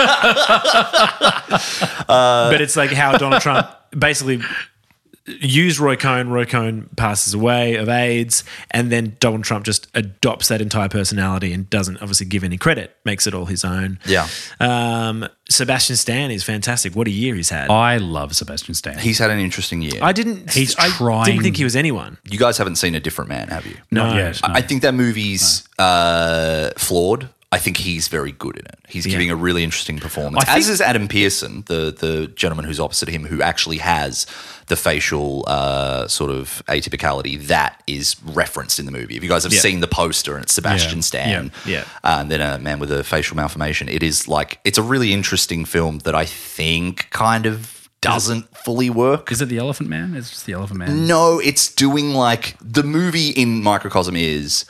But it's like how Donald Trump basically used Roy Cohn. Roy Cohn passes away of AIDS, and then Donald Trump just adopts that entire personality and doesn't obviously give any credit, makes it all his own. Yeah. Sebastian Stan is fantastic. What a year he's had. I love Sebastian Stan. He's had an interesting year. I didn't trying- didn't think he was anyone. You guys haven't seen A Different Man, have you? Not yet. No. I think that movie's flawed. I think he's very good in it. He's giving a really interesting performance. I As think- is Adam Pearson, the gentleman who's opposite him, who actually has the facial sort of atypicality that is referenced in the movie. If you guys have seen the poster and it's Sebastian Yeah. Stan, Yeah. and then a man with a facial malformation, it's a really interesting film that I think kind of doesn't fully work. Is it the Elephant Man? It's just the Elephant Man. No, it's doing like the movie in microcosm is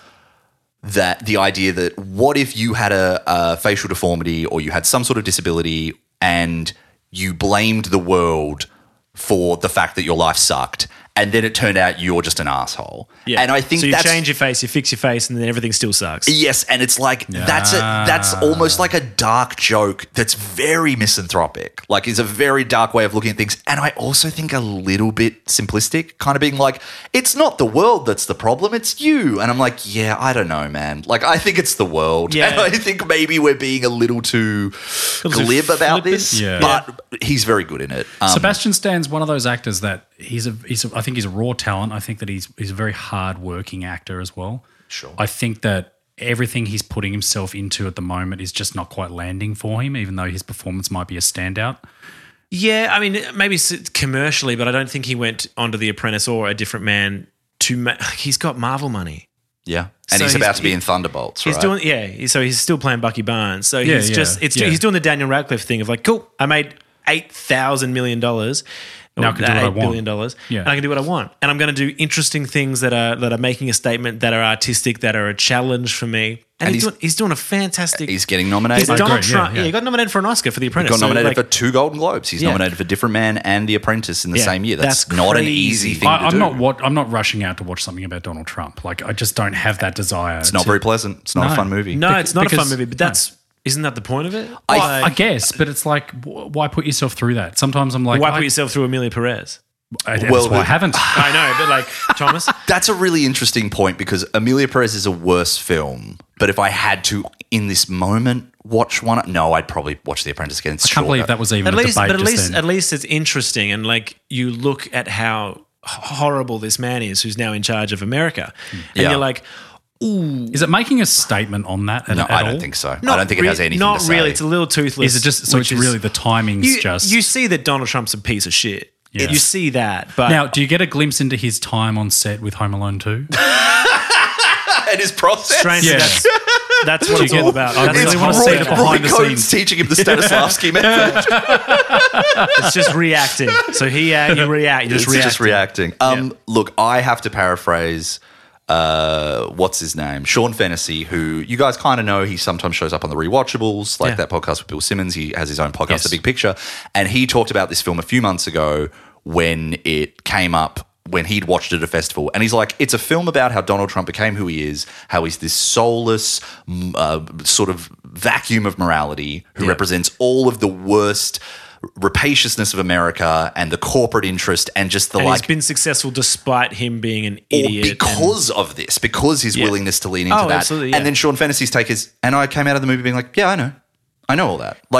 that the idea that what if you had a facial deformity or you had some sort of disability and you blamed the world for the fact that your life sucked, and then it turned out you're just an asshole. Yeah. And I think so. You that's change your face, you fix your face, and then everything still sucks. yes, and it's like that's almost like a dark joke that's very misanthropic. Like it's a very dark way of looking at things, and I also think a little bit simplistic, kind of being like, it's not the world that's the problem, it's you. And I'm like, yeah, I don't know, man. Like I think it's the world. Yeah. And I think maybe we're being a little too glib about flippant. this. Yeah. But he's very good in it. Sebastian Stan's one of those actors that I think he's a raw talent. I think that he's a very hard-working actor as well. Sure. I think that everything he's putting himself into at the moment is just not quite landing for him, even though his performance might be a standout. Yeah, I mean, maybe commercially, but I don't think he went onto The Apprentice or A Different Man he's got Marvel money. Yeah. And So he's about to be he- in Thunderbolts, He's right? doing, so he's still playing Bucky Barnes. So he's he's doing the Daniel Radcliffe thing of like, cool, I made $8,000 million. Now I can do what I $8 want. billion, Yeah. and I can do what I want, and I'm going to do interesting things that are making a statement, that are artistic, that are a challenge for me. And he's doing a fantastic. He's getting nominated. He's Donald agree, Trump. yeah. Yeah, he got nominated for an Oscar for The Apprentice. Got nominated So, for 2 Golden Globes. He's Yeah. nominated for Different Man and The Apprentice in the Yeah, same year. That's that's not an crazy. easy thing to I'm do. I'm not rushing out to watch something about Donald Trump. Like I just don't have that desire. It's not very pleasant. It's not a fun movie. No, it's not a fun because- movie, but isn't that the point of it? I guess, but it's like, why put yourself through that? Sometimes I'm like, Why put yourself through Amelia Perez? that's Well, why I haven't. I know, but like Thomas, That's a really interesting point because Amelia Perez is a worse film. But if I had to, in this moment, watch one, no, I'd probably watch The Apprentice again. It's I can't believe that was even at a least, debate but just then. at least it's interesting, and like you look at how horrible this man is, who's now in charge of America, and Yeah. you're like, Is it making a statement on that at, No, at I all? don't think so. I don't think it has anything Not to say. really. It's a little toothless. Is it just so? which It's is- really the timing's you, just. you see that Donald Trump's a piece of shit. Yeah. You see that, but now, do you get a glimpse into his time on set with Home Alone 2? And his process. strangely, Yeah. that's what Do it's you all get- about. I That's really the wanna whole see thing it about behind it. the Roy scenes. Cohn's teaching him the Stanislavski method. It's just reacting. So you react. It's just reacting. Look, I have to paraphrase. What's his name? Sean Fennessy, who you guys kind of know. He sometimes shows up on the Rewatchables, like that podcast with Bill Simmons. He has his own podcast, Yes. The Big Picture, and he talked about this film a few months ago when it came up. When he'd watched it at a festival, and he's like, it's a film about how Donald Trump became who he is, how he's this soulless sort of vacuum of morality who represents all of the worst rapaciousness of America and the corporate interest and just the And like. he's been successful despite him being an or idiot. because of this, because his willingness to lean into Oh, that. absolutely, yeah. And then Sean Fantasy's take is, and I came out of the movie being like, yeah, I know all that. Like,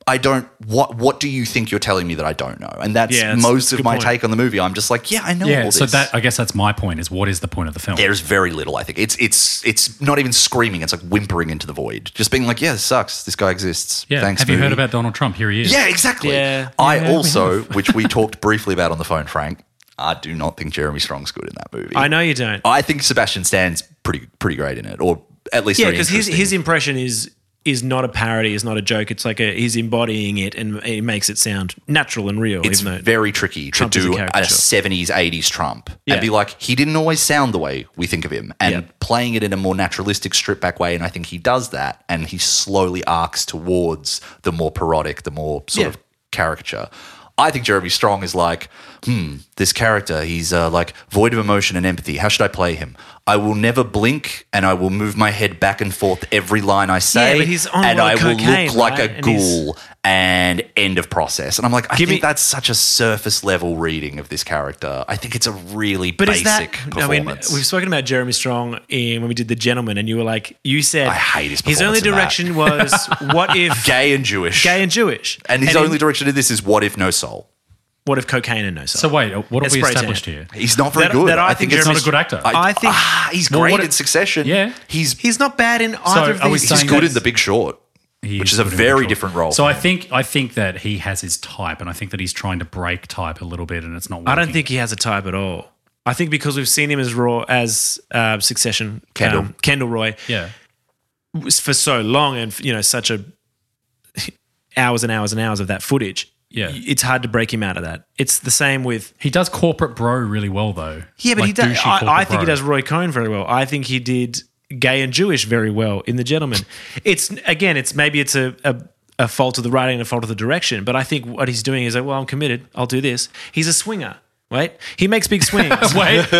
What do you think you're telling me that I don't know? And that's Yeah, that's most a of good my point. take on the movie. I'm just like, yeah, I know all Yeah, this. so that I guess that's my point. Is what is the point of the film? There's very little, I think. It's not even screaming. It's like whimpering into the void. Just being like, yeah, this sucks. This guy exists. Yeah. Thanks, Have you heard movie. about Donald Trump? Here he is. Yeah, exactly. Yeah. I Yeah, we also, which we talked briefly about on the phone, Frank, I do not think Jeremy Strong's good in that movie. I know you don't. I think Sebastian Stan's pretty great in it, or at least Yeah, very because interesting. his impression is not a parody, is not a joke. It's like he's embodying it, and it makes it sound natural and real. It's even though very tricky Trump to is a do a caricature. 70s, 80s Trump Yeah. and be like, he didn't always sound the way we think of him. And Yeah. playing it in a more naturalistic, stripped back way, and I think he does that, and he slowly arcs towards the more parodic, the more sort Yeah. of caricature. I think Jeremy Strong is like, this character, he's like void of emotion and empathy. How should I play him? I will never blink, and I will move my head back and forth every line I say. Yeah, but he's on a and lot I of will cocaine, look like right? a And he's- ghoul and end of process. And I'm like, I Give think me- that's such a surface level reading of this character. I think it's a really But basic is that? performance. We've spoken about Jeremy Strong when we did The Gentleman, and you were like, you said I hate his only performance in that. direction was what if Gay and Jewish. gay and Jewish, and his only direction in this is what if no soul. what if cocaine and no soul? So wait, what have we Spray tan. established here? He's not very That- good. that I I think think it's Jeremy Not a good actor. I think he's Well, great what in if- Succession. Yeah. he's not bad in So either of are we these. saying He's good that in The Big Short. He Which is a good in very control. different role So for I him. think that he has his type, and I think that he's trying to break type a little bit, and it's not working. I don't think he has a type at all. I think because we've seen him as Succession Kendall Roy Yeah. for so long, and such a hours and hours and hours of that footage. Yeah. It's hard to break him out of that. It's the same with He does corporate bro really well, though. yeah, but Like he does. douchey I corporate think he bro. does Roy Cohn very well. I think he did gay and Jewish very well in The Gentleman. It's maybe it's a fault of the writing and a fault of the direction, but I think what he's doing is like, well, I'm committed. I'll do this. He's a swinger. Right? He makes big swings. Wait,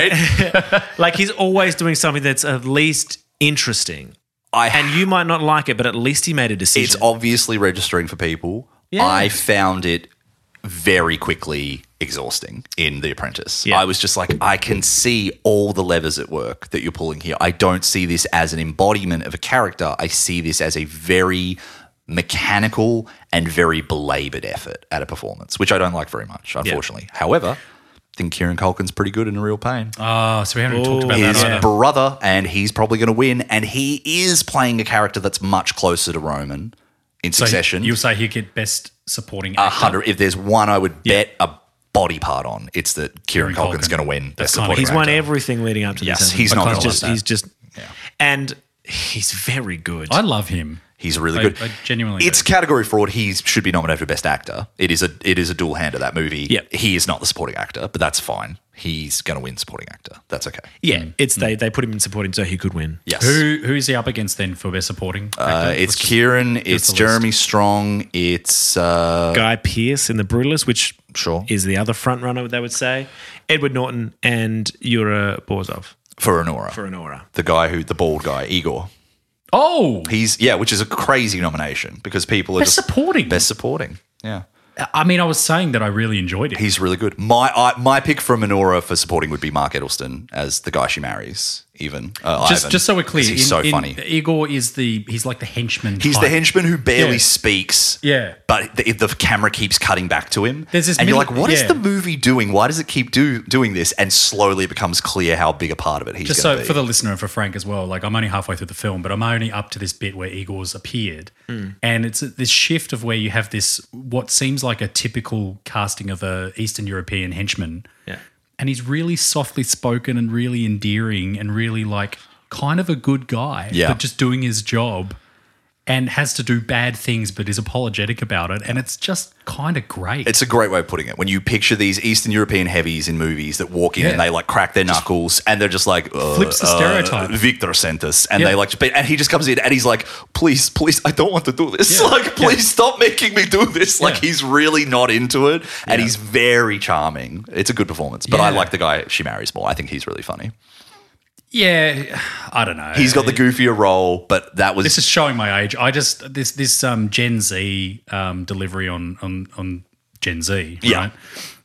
Like he's always doing something that's at least interesting. And you might not like it, but at least he made a decision. It's obviously registering for people. Yeah. I found it very quickly exhausting in The Apprentice. Yeah. I was just like, I can see all the levers at work that you're pulling here. I don't see this as an embodiment of a character. I see this as a very mechanical and very belabored effort at a performance, which I don't like very much, unfortunately. However, I think Kieran Culkin's pretty good in A Real Pain. so we haven't talked about His that either. brother, and he's probably going to win. And he is playing a character that's much closer to Roman in So Succession. you'll say he'd get best supporting actor. 100. If there's one I would bet a body part on, it's that Kieran Kieran Culkin's Culkin. going to win. That's Best kind of- supporting He's won actor. everything leading up to Yes, this. he's not gonna lose that. He's just, and he's very good. I love him. He's really good. I genuinely It's do. category fraud. He should be nominated for Best Actor. It is a dual hander, that movie. Yeah. He is not the supporting actor, but that's fine. He's going to win supporting actor. That's okay. yeah, it's they put him in supporting so he could win. Yes. Who is he up against then for best supporting actor? It's Let's just- Kieran. us It's the Jeremy Strong. It's Guy Pearce in The Brutalist, which Sure. is the other front runner, they would say. Edward Norton and Yura Borzov for Honora. for Honora. The guy the bald guy, Igor. Oh, Which is a crazy nomination because people are best just supporting. best supporting. Yeah. I mean, I was saying that I really enjoyed it. He's really good. My pick from Honora for supporting would be Mark Edelston as the guy she marries. Even Ivan, just so we're clear, 'cause he's so funny. Igor is he's like the henchman. He's type. the henchman who barely Yeah. speaks. Yeah. But the camera keeps cutting back to him. There's this and you're mini- like, what is yeah. the movie doing? Why does it keep doing this? And slowly it becomes clear how big a part of it he's Just going so to be. for the listener and for Frank as well, like I'm only halfway through the film, but I'm only up to this bit where Igor's appeared, and it's this shift of where you have this what seems like a typical casting of a Eastern European henchman, Yeah. and he's really softly spoken and really endearing and really like kind of a good guy, Yeah. but just doing his job. And has to do bad things, but is apologetic about it, and it's just kind of great. It's a great way of putting it. When you picture these Eastern European heavies in movies that walk in Yeah. and they like crack their knuckles and they're just like flips the stereotype. Victor sent us, and Yeah. they like, and he just comes in and he's like, please, I don't want to do this. Yeah. Like, please stop making me do this. Like, Yeah. he's really not into it, and he's very charming. It's a good performance, but I Yeah. like the guy she marries more. I think he's really funny. yeah, I don't know. He's got the goofier role, but that was This is showing my age. I just this Gen Z delivery on Gen Z, Yeah. right?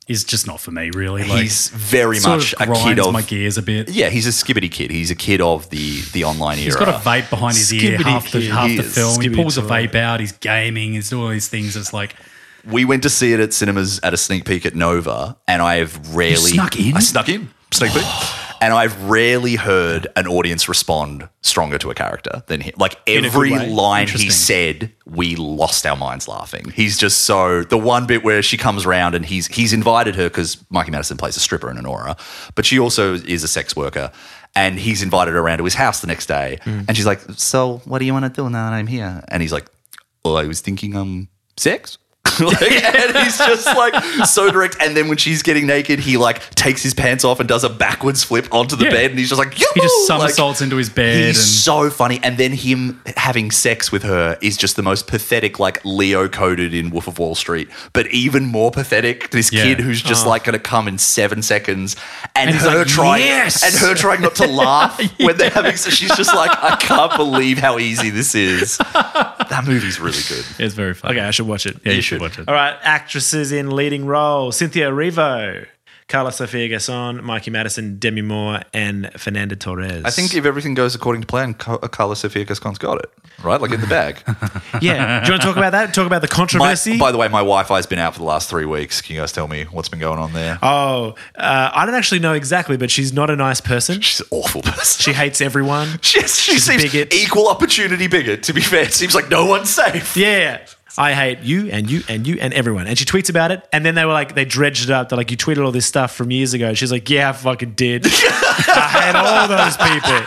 is just not for me, really. Like, He's very sort much of a grinds kid of my gears a bit. Yeah, he's a skibbity kid. He's a kid of the online era. He's got a vape behind his ear Skibbity half the kid. film. He Skibbity pulls a toy. vape out. He's gaming. He's doing all these things. It's like, We went to see it at cinemas at a sneak peek at Nova, and I have rarely snuck in? I snuck in, sneak peek, and I've rarely heard an audience respond stronger to a character than him. Like a good every way. line he Interesting. said, we lost our minds laughing. He's just so the one bit where she comes around and he's invited her because Mikey Madison plays a stripper in Anora, but she also is a sex worker. And he's invited her around to his house the next day, and she's like, "So, what do you want to do now that I'm here?" And he's like, "Well, I was thinking, sex." Like, and he's just like so direct. And then when she's getting naked, he like takes his pants off and does a backwards flip onto the Yeah. bed, and he's just like, he just "Yoo-hoo!" somersaults into his bed. He's And so funny. And then him having sex with her is just the most pathetic, like Leo coded in Wolf of Wall Street, but even more pathetic. This Yeah. kid who's just like going to come in 7 seconds, and, he's her like, trying "Yes!" and her trying not to laugh when they're having sex. She's just like, I can't believe how easy this is. That movie's really good. it's very funny. Okay, I should watch it. Yeah, you should. should watch it. All right, actresses in leading role: Cynthia Erivo, Carla Sofia Gasson, Mikey Madison, Demi Moore, and Fernanda Torres. I think if everything goes according to plan, Carla Sofia Gascon's got it, right? Like in the bag. Yeah. Do you want to talk about that? Talk about the controversy? By the way, my Wi-Fi's been out for the last 3 weeks. Can you guys tell me what's been going on there? Oh, I don't actually know exactly, but she's not a nice person. She's an awful person. She hates everyone. She She's a seems bigot. equal opportunity bigot, to be fair. It seems like no one's safe. Yeah. I hate you and you and you and everyone. And she tweets about it. And then they were like, they dredged it up. They're like, you tweeted all this stuff from years ago. She's like, yeah, I fucking did. I hate all those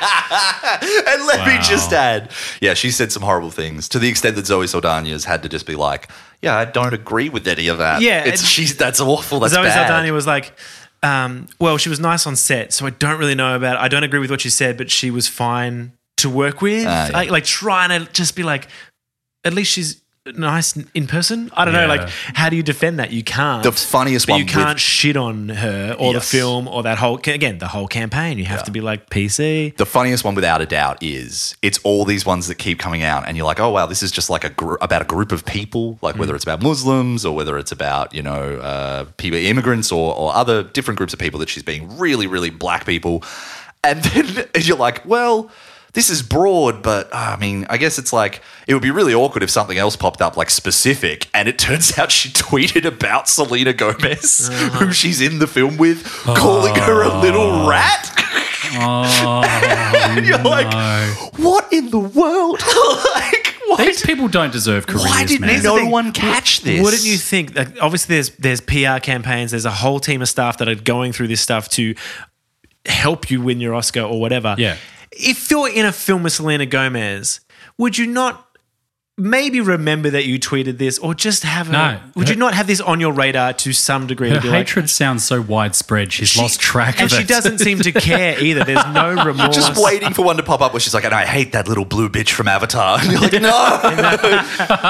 people. And let me just add, yeah, she said some horrible things to the extent that Zoe Saldana's had to just be like, yeah, I don't agree with any of that. Yeah, that's awful. That's Zoe bad. Saldana was like, well, she was nice on set, so I don't really know about it. I don't agree with what she said, but she was fine to work with. Yeah. Like trying to just be like, at least she's nice in person. I don't know. Yeah. Like, how do you defend that? You can't. The funniest but one you can't with- shit on her or the Yes. film or that whole, again, the whole campaign. You have to be like PC. The funniest one, without a doubt, is it's all these ones that keep coming out, and you're like, oh wow, this is just like about a group of people, like whether it's about Muslims or whether it's about people, immigrants or other different groups of people that she's being really, really black people, and then you're like, well, this is broad, but I mean, I guess it's like it would be really awkward if something else popped up like specific, and it turns out she tweeted about Selena Gomez, who she's in the film with, calling her a little rat. And you're like, what in the world? Like, why These people don't deserve careers, why did man. no one catch this? Wouldn't you think that obviously there's PR campaigns, there's a whole team of staff that are going through this stuff to help you win your Oscar or whatever. Yeah. If you're in a film with Selena Gomez, would you not maybe remember that you tweeted this or just have would you not have this on your radar to some degree? Her to be like, hatred sounds so widespread. She's lost track of and it. she doesn't seem to care either. There's no remorse. just waiting for one to pop up where she's like, and I hate that little blue bitch from Avatar. And you're like, no,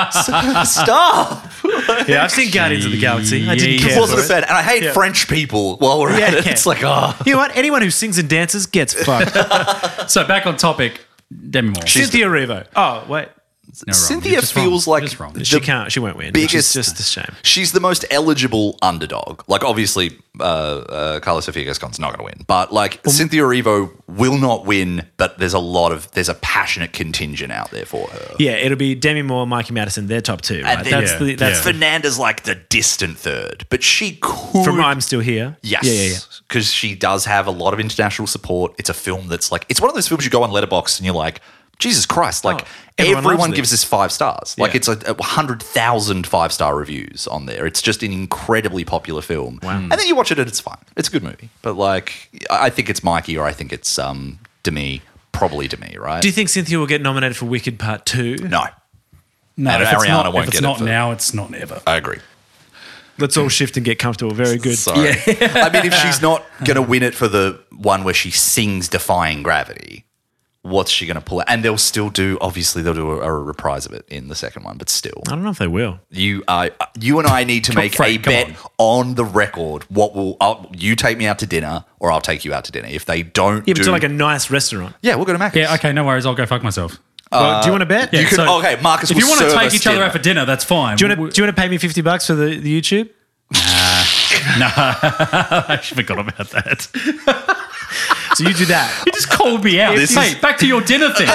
stop. Yeah, I've seen Guardians of the Galaxy. I didn't It care. It wasn't for a fan. And I hate French people while we're at it. Yeah. It's like, oh. You know what? Anyone who sings and dances gets fucked. So back on topic, Demi Moore. Cynthia Erivo. Oh, wait. No, wrong. Cynthia You're just wrong. feels You're like just wrong. She can't. She won't win. Which is just a shame. She's the most eligible underdog. Like, obviously, Carla Sofia Gascon's not going to win, but like Cynthia Erivo will not win. But there's a passionate contingent out there for her. Yeah, it'll be Demi Moore, Mikey Madison. They're top two. Right? And then- That's Yeah. Fernanda's like the distant third, but she could. from I'm Still Here. Yes. Yeah. Because she does have a lot of international support. It's a film that's like, it's one of those films you go on Letterboxd and you're like, Jesus Christ, like everyone everyone loves gives this. this 5 stars. Like Yeah. it's 100,000 5-star reviews on there. It's just an incredibly popular film. Wow. And then you watch it and it's fine. It's a good movie. But like, I think it's Mikey or I think it's Demi, probably Demi, right? Do you think Cynthia will get nominated for Wicked Part 2? No, No, And if it's Ariana not, won't if it's get it not for- now, it's not ever. I agree. Let's all shift and get comfortable. Very good. Sorry. I mean, if she's not going to win it for the one where she sings Defying Gravity, what's she going to pull out? And they'll do a reprise of it in the second one, but still. I don't know if they will. You and I need to make Frank, a come bet on the record. You take me out to dinner or I'll take you out to dinner. If they don't Yeah, but to like a nice restaurant. yeah, we'll go to Macca's. Yeah, okay, no worries. I'll go fuck myself. Well, do you want to bet? Yeah, You can, so okay, Marcus If will you want to serve take us each other dinner. out for dinner, that's fine. Do you want to pay me $50 for the YouTube? I actually forgot about that. So you do that. You just called me out. Hey, back to your dinner thing.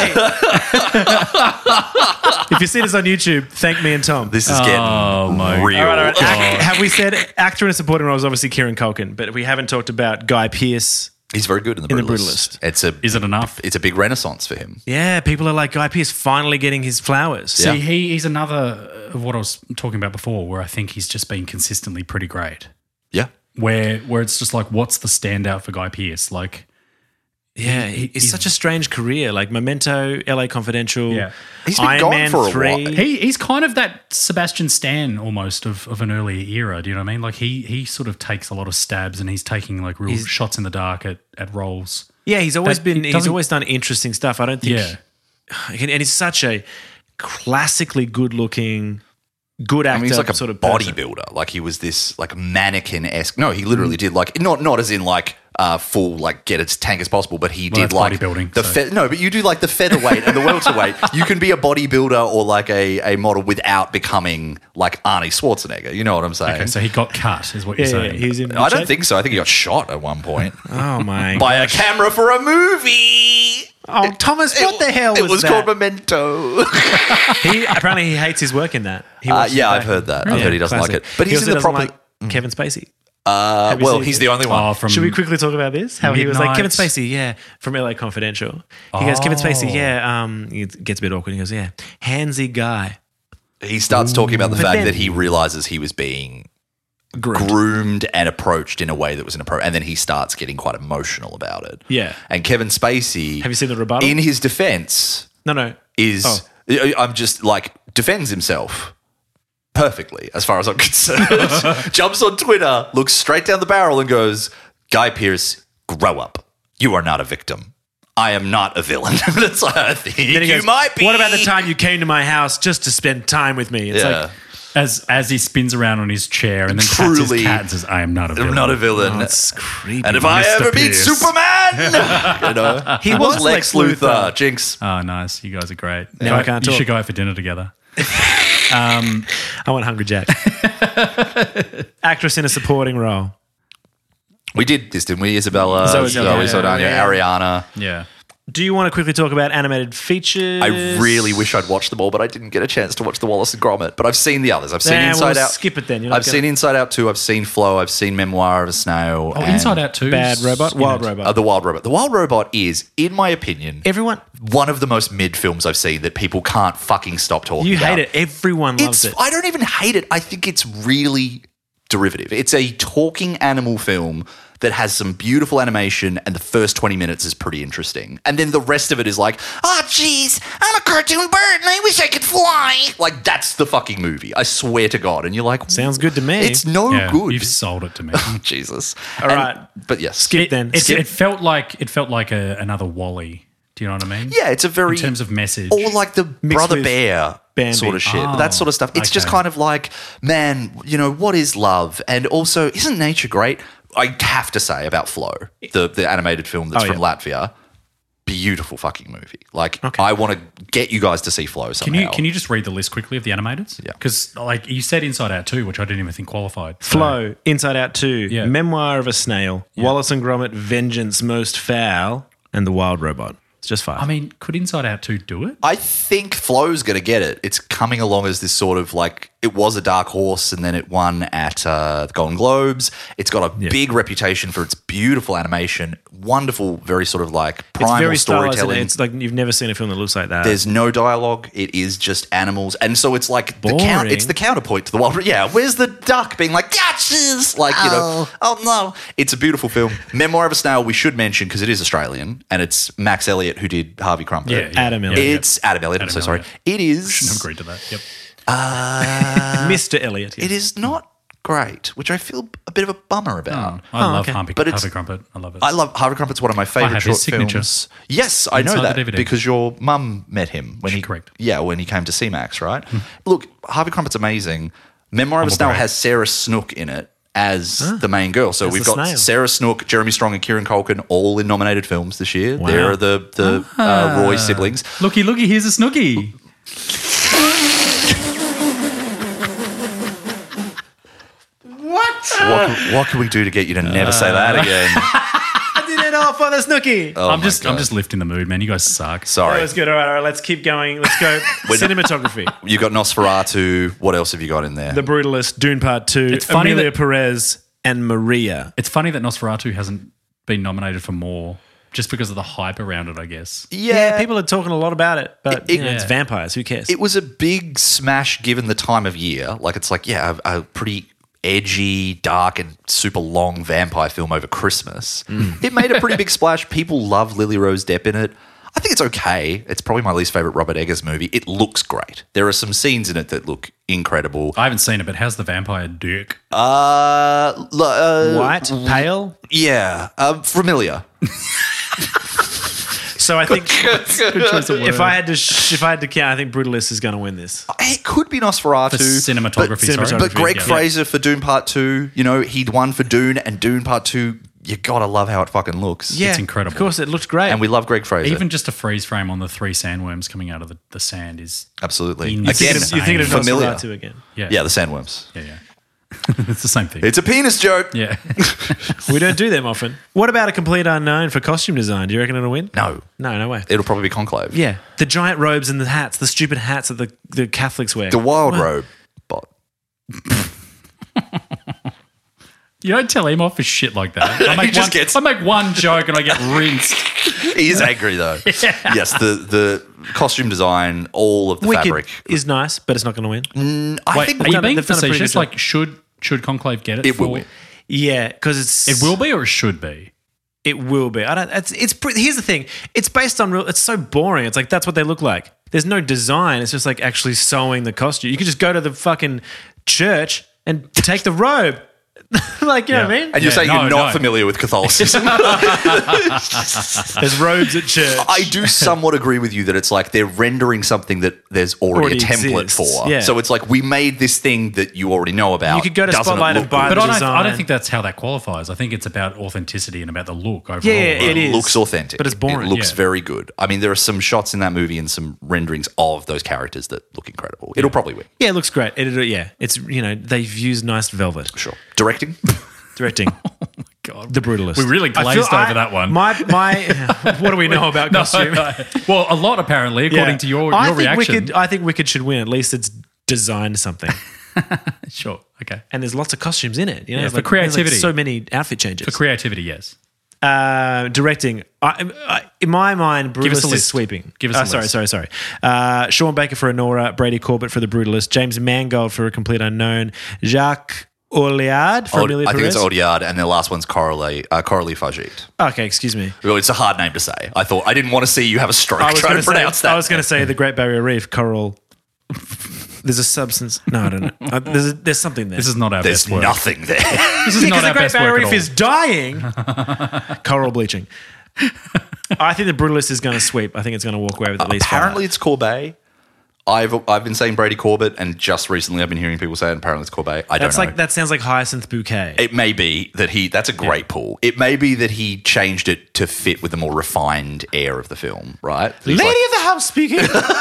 If you see this on YouTube, thank me and Tom. This is getting my real. All right. Have we said actor in a supporting role is obviously Kieran Culkin, but we haven't talked about Guy Pearce. He's very good in the Brutalist. Is it enough? It's a big renaissance for him. Yeah, people are like, Guy Pearce finally getting his flowers. See, he's another of what I was talking about before, where I think he's just been consistently pretty great. Yeah. Where it's just like, what's the standout for Guy Pearce? Like, Yeah, it's such a strange career. Like Memento, LA Confidential, He's been Iron gone Man for a 3. while. he's kind of that Sebastian Stan almost of an earlier era. Do you know what I mean? Like he sort of takes a lot of stabs and he's taking like real shots in the dark at roles. Yeah, he's always That- it he's doesn't- always done interesting stuff. I don't think. Yeah. And he's such a classically good-looking, good actor. I mean, he's like a sort of person. bodybuilder. Like he was this like mannequin-esque. No, he literally did like not as in like full like get as tank as possible, but he did that's like bodybuilding, the so- no, but you do like the featherweight and the welterweight. You can be a bodybuilder or like a model without becoming like Arnie Schwarzenegger. You know what I'm saying? Okay, so he got cut, is what you're Yeah, saying. he's in. I don't think so. I think he got shot at one point Oh my! by a camera for a movie. Oh, Thomas, what the hell was It was that? called Memento. Apparently he hates his work in that. He watches it Yeah, back. I've heard that. I've heard he doesn't classic. like it. But He he's also in the doesn't proper. like Kevin Spacey. Have you Well, seen he's it? the only one. Oh, from Should we quickly talk about this? How he was like, Kevin Midnight. Spacey, yeah, from LA Confidential. He goes, Kevin Spacey, yeah. It gets a bit awkward. He goes, yeah, handsy guy. He starts talking about the But fact then- that he realizes he was being Groomed. groomed and approached in a way that was inappropriate, and then he starts getting quite emotional about it. Yeah. And Kevin Spacey, Have you seen the rebuttal? in his defense, No. is Oh. I'm just like defends himself perfectly as far as I'm concerned. Jumps on Twitter, looks straight down the barrel, and goes, "Guy Pearce, grow up. You are not a victim. I am not a villain." That's like, I think Then he you goes, might be. What about the time you came to my house just to spend time with me? It's Yeah. like, As he spins around on his chair and then pats his Truly. cat and says, I am not a villain. I'm not a villain. oh, it's creepy. And if I Mr. ever meet Pierce. Superman, you know, He was Lex Lex Luthor. Luthor. Jinx. Oh, nice. You guys are great. Now I can't you talk. should go out for dinner together. I want Hungry Jack. Actress in a supporting role. We did this, didn't we? Isabella, Zoe Zoe Saldana, Saldana, yeah. Ariana. Yeah. Do you want to quickly talk about animated features? I really wish I'd watched them all, but I didn't get a chance to watch the Wallace and Gromit. But I've seen the others. I've seen Nah, Inside we'll Out. skip it then. You're not I've seen Inside Out 2. I've seen Flow. I've seen Memoir of a Snail. Oh, and Inside Out 2. Bad Robot, Wild Robot. The Wild Robot. The Wild Robot is, in my opinion, Everyone, one of the most mid films I've seen that people can't fucking stop talking you about. hate it. Everyone loves it. I don't even hate it. I think it's really derivative. It's a talking animal film that has some beautiful animation, and the first 20 minutes is pretty interesting. And then the rest of it is like, oh, geez, I'm a cartoon bird and I wish I could fly. Like, that's the fucking movie. I swear to God. And you're like, Sounds good to me. It's no Yeah, good. You've sold it to me. Jesus. All right. But yes. Skip then. Skip. It felt like another Wally. Do you know what I mean? Yeah, it's a very... In terms of message. Or like the Brother with Bear Bambi. sort of shit. Oh, that sort of stuff. It's just okay. kind of like, man, you know, what is love? And also, isn't nature great? I have to say about Flow, the animated film that's from Latvia. Beautiful fucking movie. Like, Okay. I want to get you guys to see Flow somehow. Can you just read the list quickly of the animators? Yeah. Because like you said Inside Out 2, which I didn't even think qualified. So- Flow, Inside Out 2, Yeah. Memoir of a Snail, Wallace and Gromit, Vengeance Most Foul, and The Wild Robot. It's just 5. I mean, could Inside Out 2 do it? I think Flow's going to get it. It's coming along as this sort of like, it was a dark horse and then it won at the Golden Globes. It's got a big reputation for its beautiful animation, wonderful, very sort of like it's primal very stylized. storytelling. It's like you've never seen a film that looks like that. There's no dialogue. It is just animals. And so it's like Boring. it's the counterpoint to the Wild. Yeah, where's the duck being like, gotchas? Like, you know, oh no. It's a beautiful film. Memoir of a Snail, we should mention because it is Australian and it's Max Elliott who did Harvey Crumpet. Yeah, Adam Elliott. It's Adam Elliott. I'm so sorry. Elliott. It is. Shouldn't have agreed to that. Yep. Mr. Elliot. It is not great, which I feel a bit of a bummer about. I love okay. Harvey, But it's- Harvey Crumpet. I love it. I love Harvey Crumpet's one of my favorite have short his signature. films. Yes, I know Inside that the DVD. because your mum met him when he Correct. Yeah, when he came to CMAX, right? Look, Harvey Crumpet's amazing. Memoir of a Snail great. has Sarah Snook in it as the main girl. So we've the got snail. Sarah Snook, Jeremy Strong, and Kieran Culkin all in nominated films this year. Wow. They're the Roy siblings. Looky, here's a Snooky. What? What can we do to get you to never say that again? I did it all for the Snooki. Oh I'm my just God. lifting the mood, man. You guys suck. That Sorry. was good. All right, let's keep going. Let's go. Cinematography. You got Nosferatu. What else have you got in there? The Brutalist, Dune Part 2, It's funny Emilia that- Perez, and Maria. It's funny that Nosferatu hasn't been nominated for more just because of the hype around it, I guess. Yeah, people are talking a lot about it, but It- you know, it's yeah. vampires. Who cares? It was a big smash given the time of year. Like, it's like, yeah, a pretty edgy, dark, and super long vampire film over Christmas. It made a pretty big splash. People love Lily Rose Depp in it. I think it's okay. It's probably my least favorite Robert Eggers movie. It looks great. There are some scenes in it that look incredible. I haven't seen it, but how's the vampire dick? White, pale. Yeah, familiar. So I think Good choice of word. if I had to count, I think Brutalist is going to win this. It could be Nosferatu. For cinematography, but- sorry. cinematography. But Greg Yeah. Fraser for Dune Part 2, you know, he'd won for Dune, and Dune Part 2, you gotta love how it fucking looks. Yeah, It's incredible. Of course, it looked great. And we love Greg Fraser. Even just a freeze frame on the 3 sandworms coming out of the sand is Absolutely. You you Again, think Again, you think of familiar. Nosferatu again. Yeah, the sandworms. yeah. It's the same thing. It's a penis joke. Yeah. We don't do them often. What about a complete unknown for costume design? Do you reckon it'll win? No. No way. It'll probably be Conclave. Yeah, the giant robes and the hats, the stupid hats that the Catholics wear. The Wild What? Robe bot. You don't tell him off for shit like that. just I make one joke and I get rinsed. He is angry though. Yes, the costume design, all of the Wicked fabric. is nice, but it's not going to win. I Wait, think are you being they've done a pretty facetious? good Like, should Conclave get it? it will win. Yeah, because it's It will be or it should be? It will be. I don't. Here's the thing. It's based on real. It's so boring. It's like that's what they look like. There's no design. It's just like actually sewing the costume. You could just go to the fucking church and take the robe. Like, you know what I mean? And you're saying no, you're not no. familiar with Catholicism. There's robes at church. I do somewhat agree with you that it's like they're rendering something that there's already a template exists. for. Yeah. So it's like we made this thing that you already know about. You could go to Doesn't it Spotlight and look buy good? the But I design. don't think that's how that qualifies. I think it's about authenticity and about the look overall. Yeah, it is. looks authentic, but it's boring. It looks Yeah. very good. I mean, there are some shots in that movie and some renderings of those characters that look incredible. It'll probably win. Yeah, it looks great. Yeah, it's they've used nice velvet. Sure. Directing? Directing. God. The Brutalist. We really I glazed over that one. My what do we know about costume? Well, a lot apparently, according to your reaction. I think Wicked should win. At least it's designed something. Sure. Okay. And there's lots of costumes in it. You know, Yeah, It's for like, there's like creativity. so many outfit changes. For creativity, yes. Directing. In my mind, us Brutalist a is list. sweeping. Give us a sorry. list. Sean Baker for Honora, Brady Corbett for The Brutalist, James Mangold for A Complete Unknown, Jacques Auliard for Amelia I think Perez. it's Audiard, and the last one's Coralie Fajit. Okay, excuse me. Well, it's a hard name to say. I thought I didn't want to see you have a stroke trying gonna to pronounce that. I was going to say the Great Barrier Reef, coral. There's a substance. No, I don't know. There's something there. This is not our There's best work. nothing there. This is because not the our Great best Barrier work Reef at all. is dying. Coral bleaching. I think the Brutalist is going to sweep. I think it's going to walk away with at least Apparently, it's Corbet. I've been saying Brady Corbett, and just recently I've been hearing people say it. And apparently, it's Corbet. I don't know. that sounds like Hyacinth Bouquet. It may be that that's a great pull. It may be that he changed it to fit with the more refined air of the film, right? He's Lady like, of the House speaking.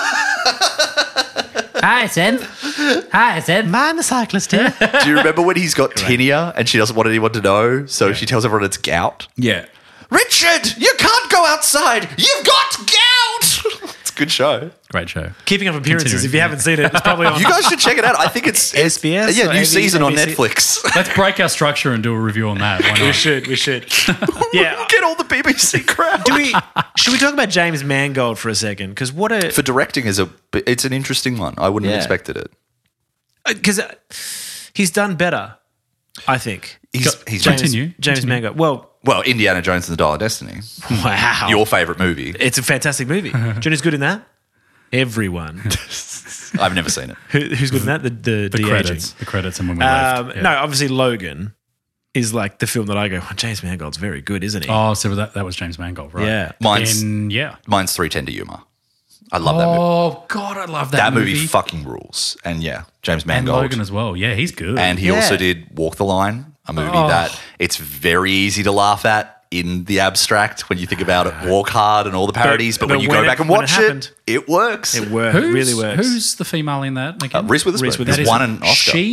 Hyacinth. Man the cyclist here. do you remember when he's got tinea and she doesn't want anyone to know, so she tells everyone it's gout? Yeah. Richard, you can't go outside. You've got gout. It's a good show. Great show. Keeping Up Appearances. Continuing. If you haven't seen it, it's probably on. You guys should check it out. I think it's SBS Yeah, or new AB season on ABC? Netflix. Let's break our structure and do a review on that. Why We not? should. Yeah. Get all the BBC crowd. Should we talk about James Mangold for a second? Because For directing it's an interesting one. I wouldn't have Yeah. expected it. because he's done better, I think. He's Continue. James Mangold. Well, Indiana Jones and the Dial of Destiny. wow. Your favorite movie. It's a fantastic movie. Do you know who's good in that? Everyone. I've never seen it. Who's good in that? The The credits. The credits and when we left. Yeah. No, obviously Logan is like the film that I go, oh, James Mangold's very good, isn't he? Oh, so that was James Mangold, right? Yeah. Mine's Yeah. 310 to Yuma. I love that movie. Oh, God, I love That movie fucking rules. And yeah, James And Mangold. Logan as well. Yeah, he's good. And he Yeah. also did Walk the Line, a movie Oh. that it's very easy to laugh at in the abstract when you think about it. Walk Hard and all the parodies, but when you go back and watch happened, it works. it works. It really works. Who's the female in that again? Reese Witherspoon. Reese Witherspoon. He's won an Oscar. She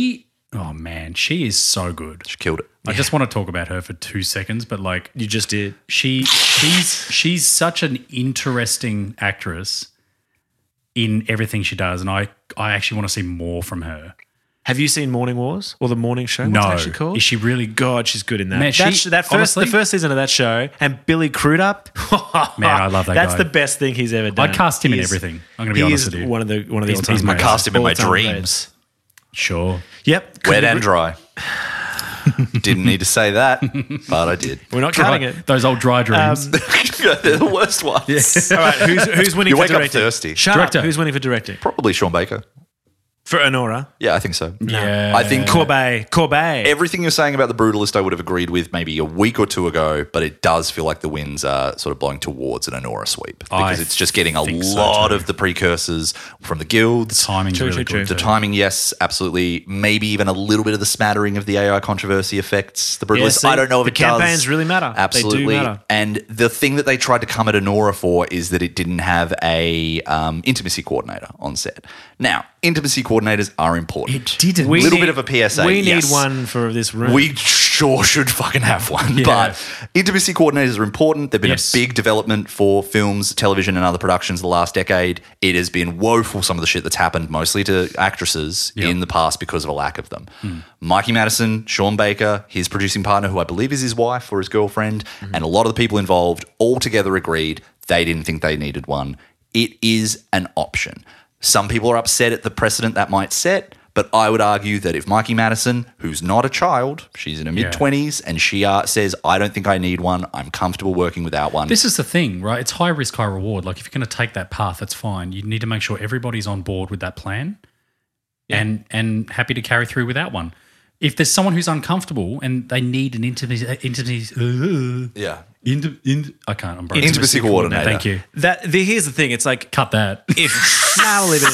Oh man, she is so good. She killed it. I just want to talk about her for 2 seconds, but like You just did. she's such an interesting actress in everything she does, and I actually want to see more from her. Have you seen Morning Wars or the morning show? What's No. it actually called? Is she really God, she's good in that. Man, honestly- the first season of that show, and Billy Crudup. Man, I love that That's guy. the best thing he's ever done. I'd cast him in He is- everything. I'm going to be honest with you. One of the He's all-time my greats. cast him in my All-time dreams. greats. Sure. Yep. Wet and dry. Didn't need to say that, but I did. We're not cutting it. Those old dry dreams. They're the worst ones. All right, who's winning You for wake up directing? thirsty. Shut Director. up. Who's winning for directing? Probably Sean Baker. For Honora. Yeah, I think so. Yeah. I think Corbet. everything you're saying about The Brutalist I would have agreed with maybe a week or two ago, but it does feel like the winds are sort of blowing towards an Honora sweep because it's just getting a think so lot too. of the precursors from the guilds. Timing's True, really true, good. true. The timing, yes, absolutely. Maybe even a little bit of the smattering of the AI controversy affects The Brutalist. see, I don't know if the it does. campaigns really matter. They do Absolutely. matter. And the thing that they tried to come at Honora for is that it didn't have a intimacy coordinator on set. Now, intimacy coordinators are important. It didn't. We Little need- bit of a PSA, We need yes. one for this room. We sure should fucking have one. Yeah. But intimacy coordinators are important. They've been Yes. a big development for films, television, and other productions the last decade. It has been woeful, some of the shit that's happened, mostly to actresses in the past because of a lack of them. Mikey Madison, Sean Baker, his producing partner, who I believe is his wife or his girlfriend, and a lot of the people involved all together agreed they didn't think they needed one. It is an option. Some people are upset at the precedent that might set, but I would argue that if Mikey Madison, who's not a child, she's in her mid-20s, and she says, I don't think I need one, I'm comfortable working without one. This is the thing, right? It's high risk, high reward. Like if you're going to take that path, that's fine. You need to make sure everybody's on board with that plan and happy to carry through without one. If there's someone who's uncomfortable and they need an intimacy yeah. I can't. I'm broken. Intimacy coordinator. Thank you. Here's the thing. It's like Cut that. if no, we'll leave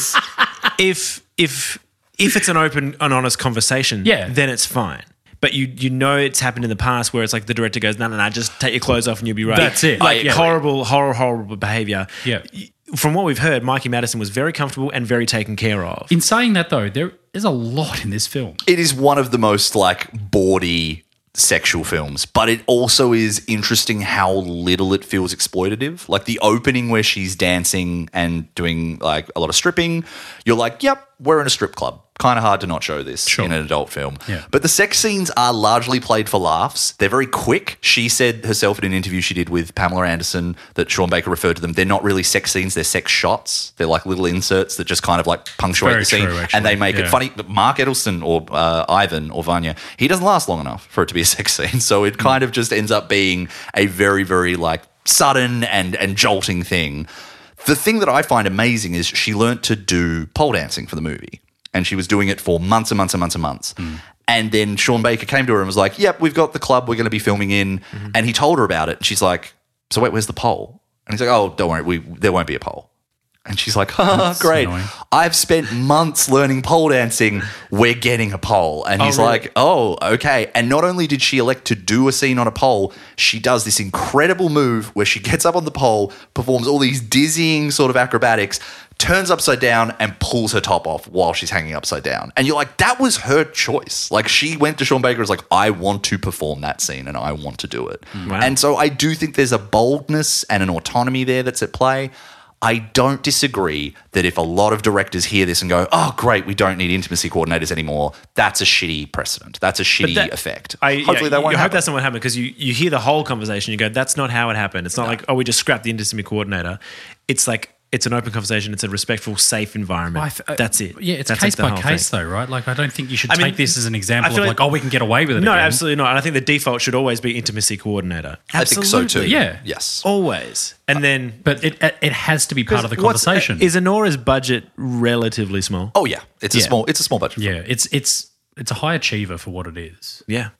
it. If it's an open and honest conversation, Yeah. then it's fine. But you know it's happened in the past where it's like the director goes, no, just take your clothes off and you'll be right. That's it. Like Yeah. horrible behavior. Yeah. From what we've heard, Mikey Madison was very comfortable and very taken care of. In saying that, though, there is a lot in this film. It is one of the most like bawdy sexual films, but it also is interesting how little it feels exploitative. Like the opening where she's dancing and doing like a lot of stripping, you're like, yep, we're in a strip club. Kind of hard to not show this in an adult film. Yeah. But the sex scenes are largely played for laughs. They're very quick. She said herself in an interview she did with Pamela Anderson that Sean Baker referred to them. They're not really sex scenes. They're sex shots. They're like little inserts that just kind of like punctuate Very the scene. true, actually. And they make it Yeah. funny. But Mark Edelson or Ivan or Vanya, he doesn't last long enough for it to be a sex scene. So it kind of just ends up being a very, very like sudden and jolting thing. The thing that I find amazing is she learnt to do pole dancing for the movie. And she was doing it for months and months and months and months. And then Sean Baker came to her and was like, yep, we've got the club we're going to be filming in. And he told her about it. And she's like, so wait, where's the pole? And he's like, oh, don't worry, there won't be a pole. And she's like, great. annoying. I've spent months learning pole dancing. We're getting a pole. And he's really? like, oh, okay. And not only did she elect to do a scene on a pole, she does this incredible move where she gets up on the pole, performs all these dizzying sort of acrobatics, turns upside down and pulls her top off while she's hanging upside down. And you're like, that was her choice. Like she went to Sean Baker and was like, I want to perform that scene and I want to do it. Wow. And so I do think there's a boldness and an autonomy there that's at play. I don't disagree that if a lot of directors hear this and go, oh, great, we don't need intimacy coordinators anymore, that's a shitty precedent. That's a shitty effect. Hopefully that won't I hope happen. that's not what happened because you hear the whole conversation, you go, that's not how it happened. It's not like, oh, we just scrapped the intimacy coordinator. It's like, it's an open conversation. It's a respectful, safe environment. That's it. Yeah, it's That's case the by whole case, thing. though, right? Like, I don't think you should I mean, take this as an example I feel of like, like- oh, we can get away with it No, again. absolutely not. And I think the default should always be intimacy coordinator. I think so too. Yeah. Yes. Always. And then But it has to be part of the what's- conversation. Is Honora's budget relatively small? Oh yeah. It's a small budget. yeah, it's a high achiever for what it is. Yeah.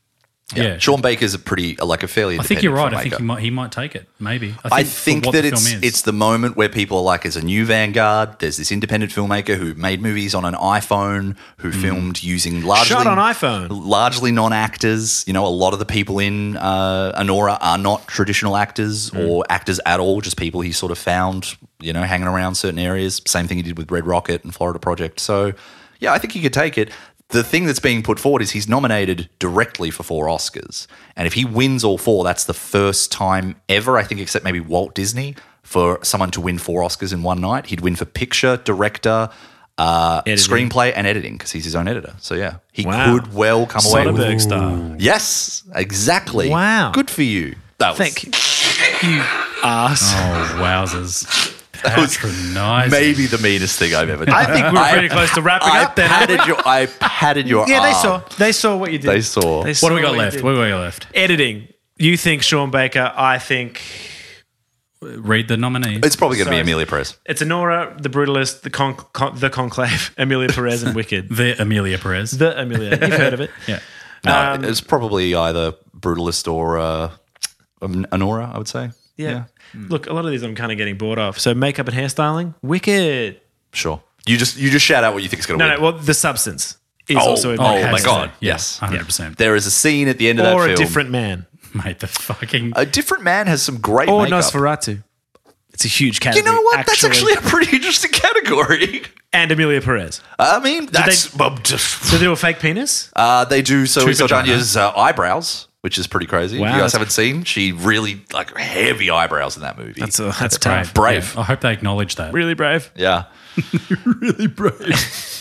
Yeah. Sean Baker's a fairly I think you're right. I filmmaker. think he might take it. Maybe. I for think what that the film is. it's the moment where people are like, there's a new vanguard. There's this independent filmmaker who made movies on an iPhone, who filmed using largely Shot on iPhone. largely non-actors. You know, a lot of the people in Honora are not traditional actors or actors at all. Just people he sort of found, you know, hanging around certain areas. Same thing he did with Red Rocket and Florida Project. So, yeah, I think he could take it. the thing that's being put forward is he's nominated directly for 4 Oscars. And if he wins all 4, that's the first time ever, I think, except maybe Walt Disney, for someone to win 4 Oscars in one night. He'd win for picture, director, screenplay, and editing because he's his own editor. So, yeah, he could well come away with Soderbergh style. Yes, exactly. Wow. Good for you. That was Thank you, ass. Oh, wowzers. That was Patronizing. maybe the meanest thing I've ever done. I think we're pretty close to wrapping up then. aren't we? I patted your Yeah, arm. they saw what you did. They saw. They What do we got you left? did. What do we got left? Editing. You think Sean Baker, I think Read the nominees. It's probably going to be Sorry. Amelia Perez. it's Anora, The Brutalist, the Conclave, Amelia Perez, and Wicked. The Amelia Perez. The Amelia. You've heard of it. Yeah. No, it's probably either Brutalist or Anora, I would say. Yeah. Look, a lot of these I'm kind of getting bored of. So makeup and hairstyling, Wicked. Sure. You just shout out what you think is going to No, win. no. Well, the substance is also in oh makeup my and God. hairstyling. Yes. 100%. There is a scene at the end of that Or film. a different man. Mate, the fucking... A different man has some great Or makeup. Nosferatu. It's a huge You category. know what? That's actually a pretty interesting category. And Amelia Perez. I mean, that's... So they do a fake penis? They do Zoe Two Saldana's eyebrows, which is pretty crazy. Wow, You guys that's- haven't seen? She really, heavy eyebrows in that movie. That's That's tough. brave. Yeah, I hope they acknowledge that. Really brave. Yeah. Really brave.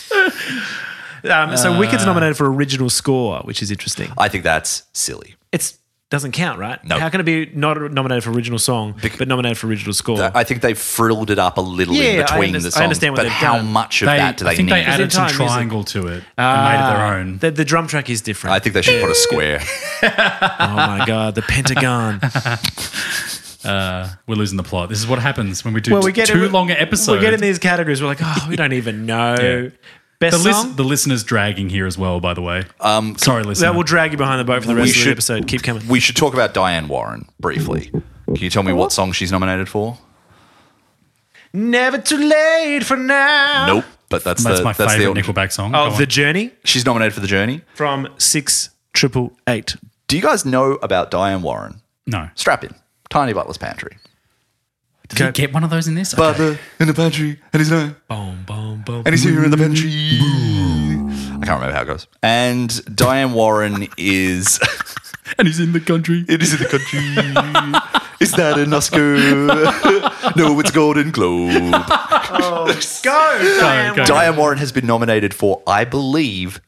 So Wicked's nominated for original score, which is interesting. I think that's silly. It doesn't count, right? No. How can it be not nominated for original song, but nominated for original score? I think they've frilled it up a little Yeah, in I between the I songs. understand what but they've how done. much of that do they I think need? they added some Entire music. triangle to it and made it their own. The drum track is different. I think they should put a square. Oh my God, the Pentagon. We're losing the plot. This is what happens when we do We get two in- longer episodes. We get in these categories. We're like, oh, we don't even know. Yeah. Best song? The listener's dragging here as well, by the way. Sorry, listener. That will drag you behind the boat for the We rest of the should- episode. Keep coming. We should talk about Diane Warren briefly. Can you tell me what song she's nominated for? Never too late for now. Nope. But that's That's the my that's favorite the Nickelback song. Oh, Go The on. Journey She's nominated for The Journey. from 688. Do you guys know about Diane Warren? No. Strap in. Tiny Butler's Pantry. Did he get one of those in this? Okay. Butler in the pantry, and he's not. Boom, boom, boom. And he's here in the pantry. I can't remember how it goes. And Diane Warren is. And he's in the country. It is in the country. Is that an Oscar? No, it's a Golden Globe. Go, Diane. go. Diane Warren has been nominated for, I believe,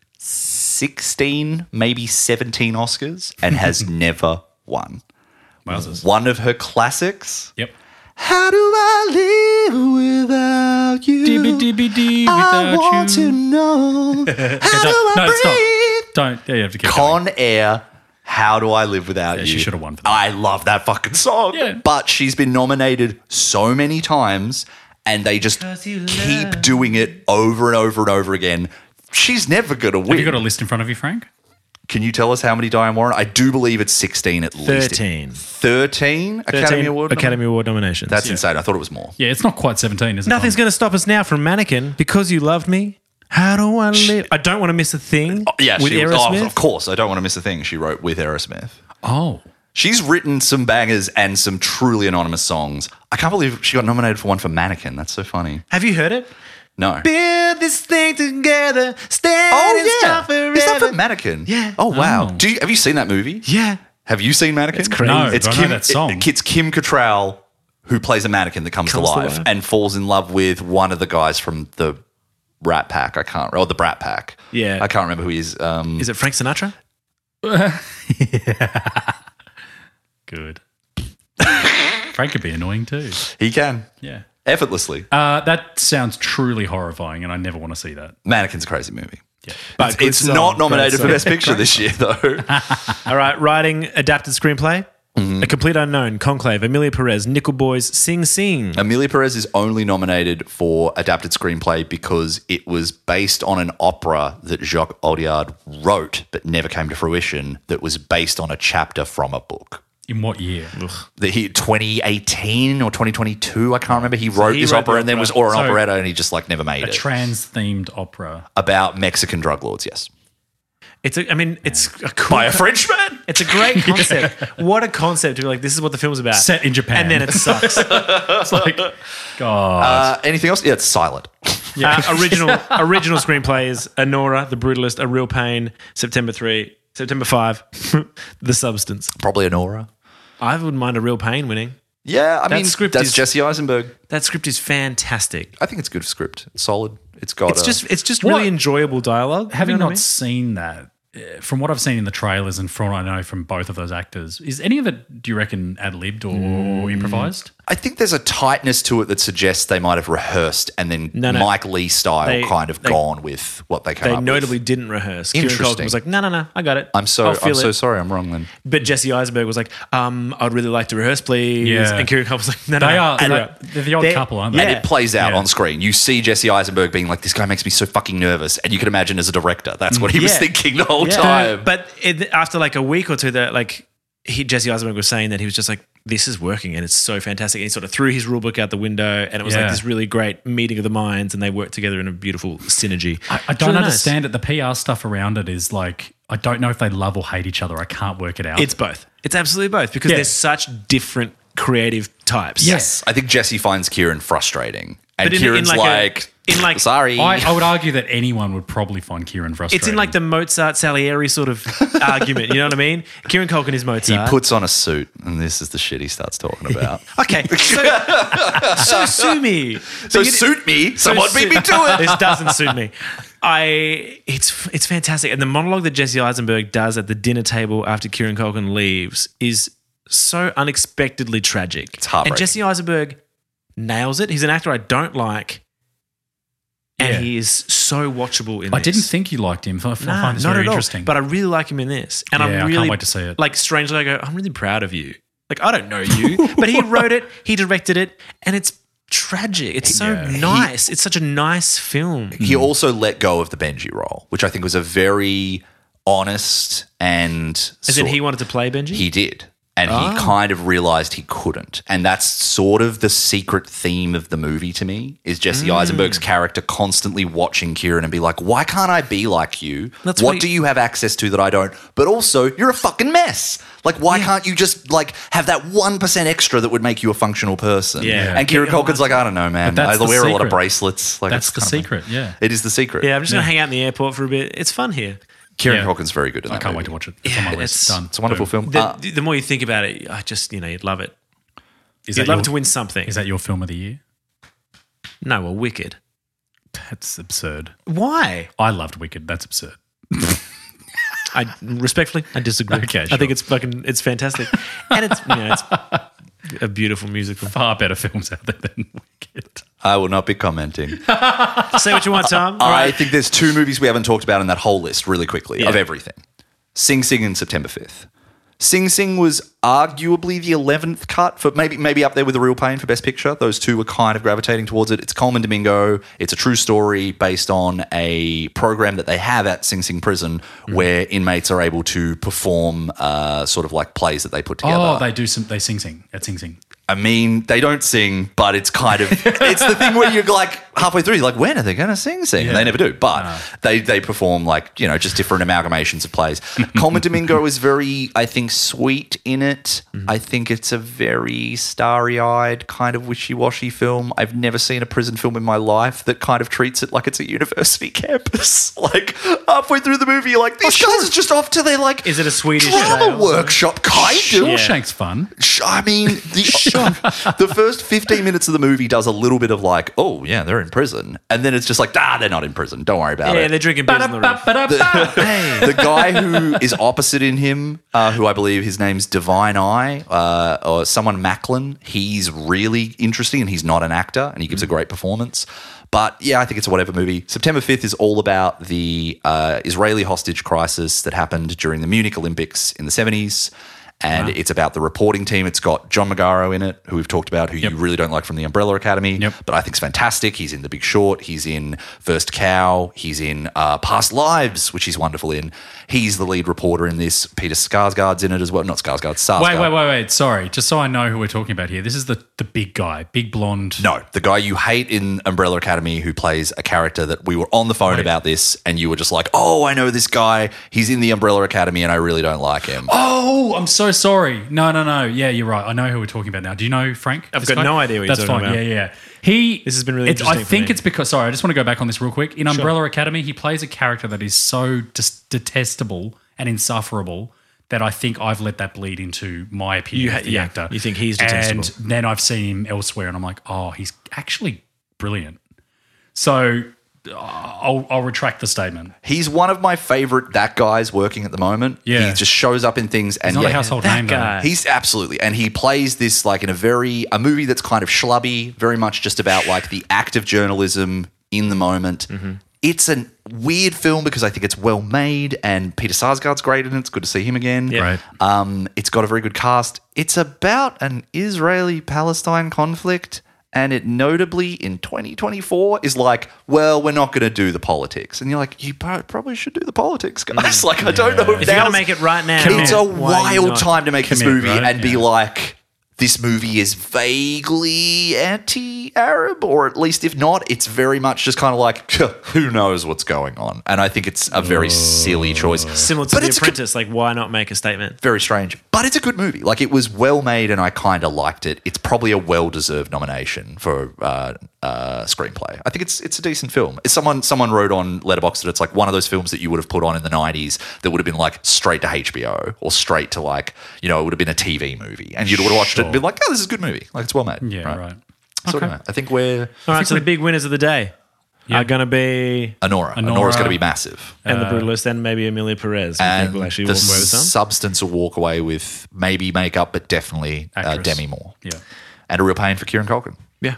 16, maybe 17 Oscars and has never won. Wowzers. One of her classics. Yep. How do I live without you? DBDBD I without want you. to know. How do I No, stop. breathe? Don't. Yeah, you have to keep going. Con Air, How Do I Live Without You? she should have won for that. I love that fucking song. Yeah. But she's been nominated so many times and they just keep doing it over and over and over again. She's never going to win. Have you got a list in front of you, Frank? Can you tell us how many Diane Warren? I do believe it's 16 at least. 13. 13 Academy Award? Academy Award nominations. That's insane. I thought it was more. Yeah, it's not quite 17, is it? Nothing's going to stop us now from Mannequin. Because You Loved Me. How do I live? I don't want to miss a thing. Yeah, with she was, Aerosmith. of course. I don't want to miss a thing. She wrote with Aerosmith. Oh. She's written some bangers and some truly anonymous songs. I can't believe she got nominated for one for Mannequin. That's so funny. Have you heard it? No. Build this thing together. Stand Oh, yeah. forever. Is that for Mannequin? Yeah. Oh, wow. Oh. Have you seen that movie? Yeah. Have you seen Mannequin? It's crazy. No, but I know that song. It's Kim Cattrall who plays a mannequin that comes to life and falls in love with one of the guys from the Rat Pack. The Brat Pack. Yeah. I can't remember who he is. Is it Frank Sinatra? Good. Frank could be annoying too. He can. Yeah. Effortlessly. That sounds truly horrifying, and I never want to see that. Mannequin's a crazy movie. Yeah. But good It's song, not nominated great for song. Best Picture this year, though. All right, writing, adapted screenplay. A Complete Unknown, Conclave, Amelia Perez, Nickel Boys, Sing Sing. Amelia Perez is only nominated for adapted screenplay because it was based on an opera that Jacques Audiard wrote but never came to fruition that was based on a chapter from a book. In what year? That he 2018 or 2022, I can't remember. He wrote he this wrote opera the and then opera. was or an So- operetta and he just never made A it. trans-themed opera. About Mexican drug lords, yes. It's a cool By a Frenchman. It's a great concept. What a concept to be like, this is what the film's about. Set in Japan. And then it sucks. It's like, God. Anything else? Yeah, it's silent. Original screenplays: Anora, The Brutalist, A Real Pain, September 5, The Substance. Probably an aura. I wouldn't mind A Real Pain winning. Yeah, I That mean, script that's is- Jesse Eisenberg. That script is fantastic. I think it's a good script. It's solid. It's got It's just really enjoyable dialogue. Having you know not what seen that, from what I've seen in the trailers and from what I know from both of those actors, is any of it, do you reckon, ad-libbed or improvised? I think there's a tightness to it that suggests they might have rehearsed and then No. Mike Lee style They- kind of they- gone with what they came They up notably with. didn't rehearse. Kieran Interesting. Culkin was like, no, I got it. I'm so I'll feel it. sorry. I'm wrong then. But Jesse Eisenberg was like, I'd really like to rehearse, please. Yeah. And Kieran Culkin was like, no. They are. And They're the odd couple, aren't they? And it plays out Yeah. on screen. You see Jesse Eisenberg being like, this guy makes me so fucking nervous. And you can imagine as a director, that's what he was Yeah. thinking the whole Yeah. time. But after like a week or two, that like Jesse Eisenberg was saying that he was just like, this is working and it's so fantastic. And he sort of threw his rule book out the window, and it was Yeah. like this really great meeting of the minds, and they worked together in a beautiful synergy. I It's don't really nice. understand it. The PR stuff around it is like, I don't know if they love or hate each other. I can't work it out. It's both. It's absolutely both because Yeah. they're such different creative types. Yes. I think Jesse finds Kieran frustrating. And But in Kieran's like sorry. I would argue that anyone would probably find Kieran frustrating. It's in like the Mozart Salieri sort of argument. You know what I mean? Kieran Culkin is he Mozart. puts on a suit, and this is the shit he starts talking about. Okay, so sue me. So you- suit me. Someone beat me to it. This doesn't suit me. It's fantastic, and the monologue that Jesse Eisenberg does at the dinner table after Kieran Culkin leaves is so unexpectedly tragic. It's heartbreaking. And Jesse Eisenberg nails it. He's an actor I don't like, and Yeah. he is so watchable in I this. didn't think you liked him. I find this not very at all. interesting. But I really like him in this, and Yeah, I'm I really can't wait to see it. Like strangely, I go, I'm really proud of you. Like I don't know you, but he wrote it, he directed it, and it's tragic. It's so nice. It's such a nice film. He also let go of the Benji role, which I think was a very honest and. As in, he wanted to play Benji. He did. And he kind of realized he couldn't. And that's sort of the secret theme of the movie to me, is Jesse Eisenberg's character constantly watching Kieran and be like, why can't I be like you? That's what what do you have access to that I don't? But also, you're a fucking mess. Like, why can't you just like have that 1% extra that would make you a functional person? Yeah. And Kieran Culkin's like, I don't know, man. But I that's the wear a lot of secret. bracelets. Like, That's it's the kind of- secret, yeah. It is the secret. Yeah, I'm just gonna hang out in the airport for a bit. It's fun here. Kieran Yeah. Culkin's very good in I that can't movie. wait to watch it. It's on my list. Done. It's a wonderful Boom. film. The more you think about it, I just you'd love it. Is You'd that love your- to win something. Is that your film of the year? No, well, Wicked. That's absurd. Why? I loved Wicked. That's absurd. I respectfully, I disagree. Okay, I sure. think it's fantastic, and it's it's a beautiful musical. Far better films out there than Wicked. I will not be commenting. Say what you want, Tom. All I right. think there's two movies we haven't talked about in that whole list really quickly of Yeah. everything. Sing Sing and September 5th. Sing Sing was arguably the 11th cut for maybe up there with The Real Pain for Best Picture. Those two were kind of gravitating towards it. It's Coleman Domingo. It's a true story based on a program that they have at Sing Sing Prison where inmates are able to perform sort of like plays that they put together. Oh, they sing at Sing Sing. I mean, they don't sing, but it's kind of it's the thing where you're like halfway through, you're like, when are they going to sing? And they never do. But they perform like, just different amalgamations of plays. Coleman Domingo is very, I think, sweet in it. I think it's a very starry-eyed kind of wishy-washy film. I've never seen a prison film in my life that kind of treats it like it's a university campus. Like halfway through the movie, you're like, these guys are just off to their like Is it a Swedish drama jail? workshop, kind of. Shawshank's fun. I mean, the first 15 minutes of the movie does a little bit of like, oh, yeah, they're in prison. And then it's just like, they're not in prison. Don't worry about Yeah, it. they're drinking beers on the roof. The guy who is opposite in him, who I believe his name's Divine Eye, or someone Macklin, he's really interesting and he's not an actor and he gives a great performance. But yeah, I think it's a whatever movie. September 5th is all about the Israeli hostage crisis that happened during the Munich Olympics in the 70s. And it's about the reporting team. It's got John Magaro in it, who we've talked about, who you really don't like from the Umbrella Academy, but I think is fantastic. He's in The Big Short. He's in First Cow. He's in Past Lives, which he's wonderful in. He's the lead reporter in this. Peter Skarsgård's in it as well. Not Skarsgård, Sarsgaard. Wait. Sorry. Just so I know who we're talking about here. This is the big guy, big blonde. No, the guy you hate in Umbrella Academy who plays a character that we were on the phone about this and you were just like, oh, I know this guy. He's in the Umbrella Academy and I really don't like him. Oh, I'm so so sorry. No. Yeah, you're right. I know who we're talking about now. Do you know Frank? I've this got guy? no idea what you're That's talking fine. about. Yeah. This has been really interesting I for think me. it's because. Sorry, I just want to go back on this real quick. In Umbrella Academy, he plays a character that is so detestable and insufferable that I think I've let that bleed into my opinion of the actor. You think he's detestable. And then I've seen him elsewhere, and I'm like, oh, he's actually brilliant. So I'll retract the statement. He's one of my favorite that guys working at the moment. Yeah. He just shows up in things and He's not a household that name, though. guy. He's absolutely, and he plays this like in a movie that's kind of schlubby, very much just about like the act of journalism in the moment. Mm-hmm. It's a weird film because I think it's well made, and Peter Sarsgaard's great in it. It's good to see him again. Yeah. Right. It's got a very good cast. It's about an Israeli-Palestine conflict, and it notably in 2024 is like, well, we're not going to do the politics. And you're like, you probably should do the politics, guys. Like, I don't know if If you're going to now's- make it right now, it's a why are you wild not? time to make this Commit, movie right? and be Yeah. like, this movie is vaguely anti-Arab, or at least if not, it's very much just kind of like, who knows what's going on. And I think it's a very silly choice. Similar to But The it's Apprentice. Like, why not make a statement? very strange, but it's a good movie. Like, it was well made, and I kind of liked it. It's probably a well-deserved nomination for screenplay. I think it's a decent film. Someone wrote on Letterboxd that it's like one of those films that you would have put on in the 90s that would have been like straight to HBO or straight to like, it would have been a TV movie, and you'd have watched it and been like, oh, this is a good movie. Like, it's well made. Yeah, right. So anyway, I think we're All right, so the big winners of the day are going to be Honora. Honora. Honora's going to be massive. and The Brutalist and maybe Amelia Perez. I And think we'll actually the walk away with some. substance will walk away with maybe makeup, but definitely Actress. Demi Moore. Yeah. And a real pain for Kieran Culkin. Yeah.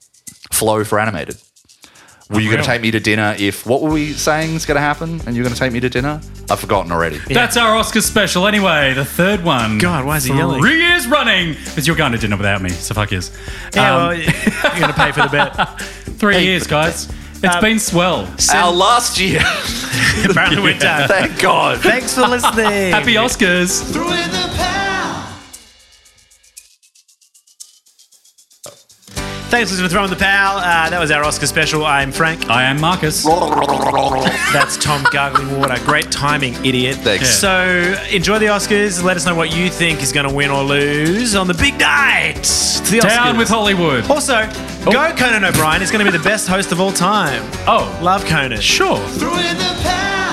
Flo for animated. Were you going Unreal. to take me to dinner what were we saying is going to happen and you're going to take me to dinner? I've forgotten already. That's our Oscar special anyway, the third one. God, why is he yelling? 3 years running. Because you're going to dinner without me, so fuck yes. Yeah, well, you're going to pay for the bet. 3 years, guys. It's been swell. Our last year. Apparently we're done. Thank God. Thanks for listening. Happy Oscars. Thanks for listening to Throwing the Pal. That was our Oscar special. I'm Frank. I am Marcus. That's Tom Gargling Water. Great timing, idiot. Thanks. So enjoy the Oscars. Let us know what you think is going to win or lose on the big night. It's the Down Oscars. with Hollywood. Also, go Conan O'Brien. He's going to be the best host of all time. Oh, Love Conan. sure. Through the past.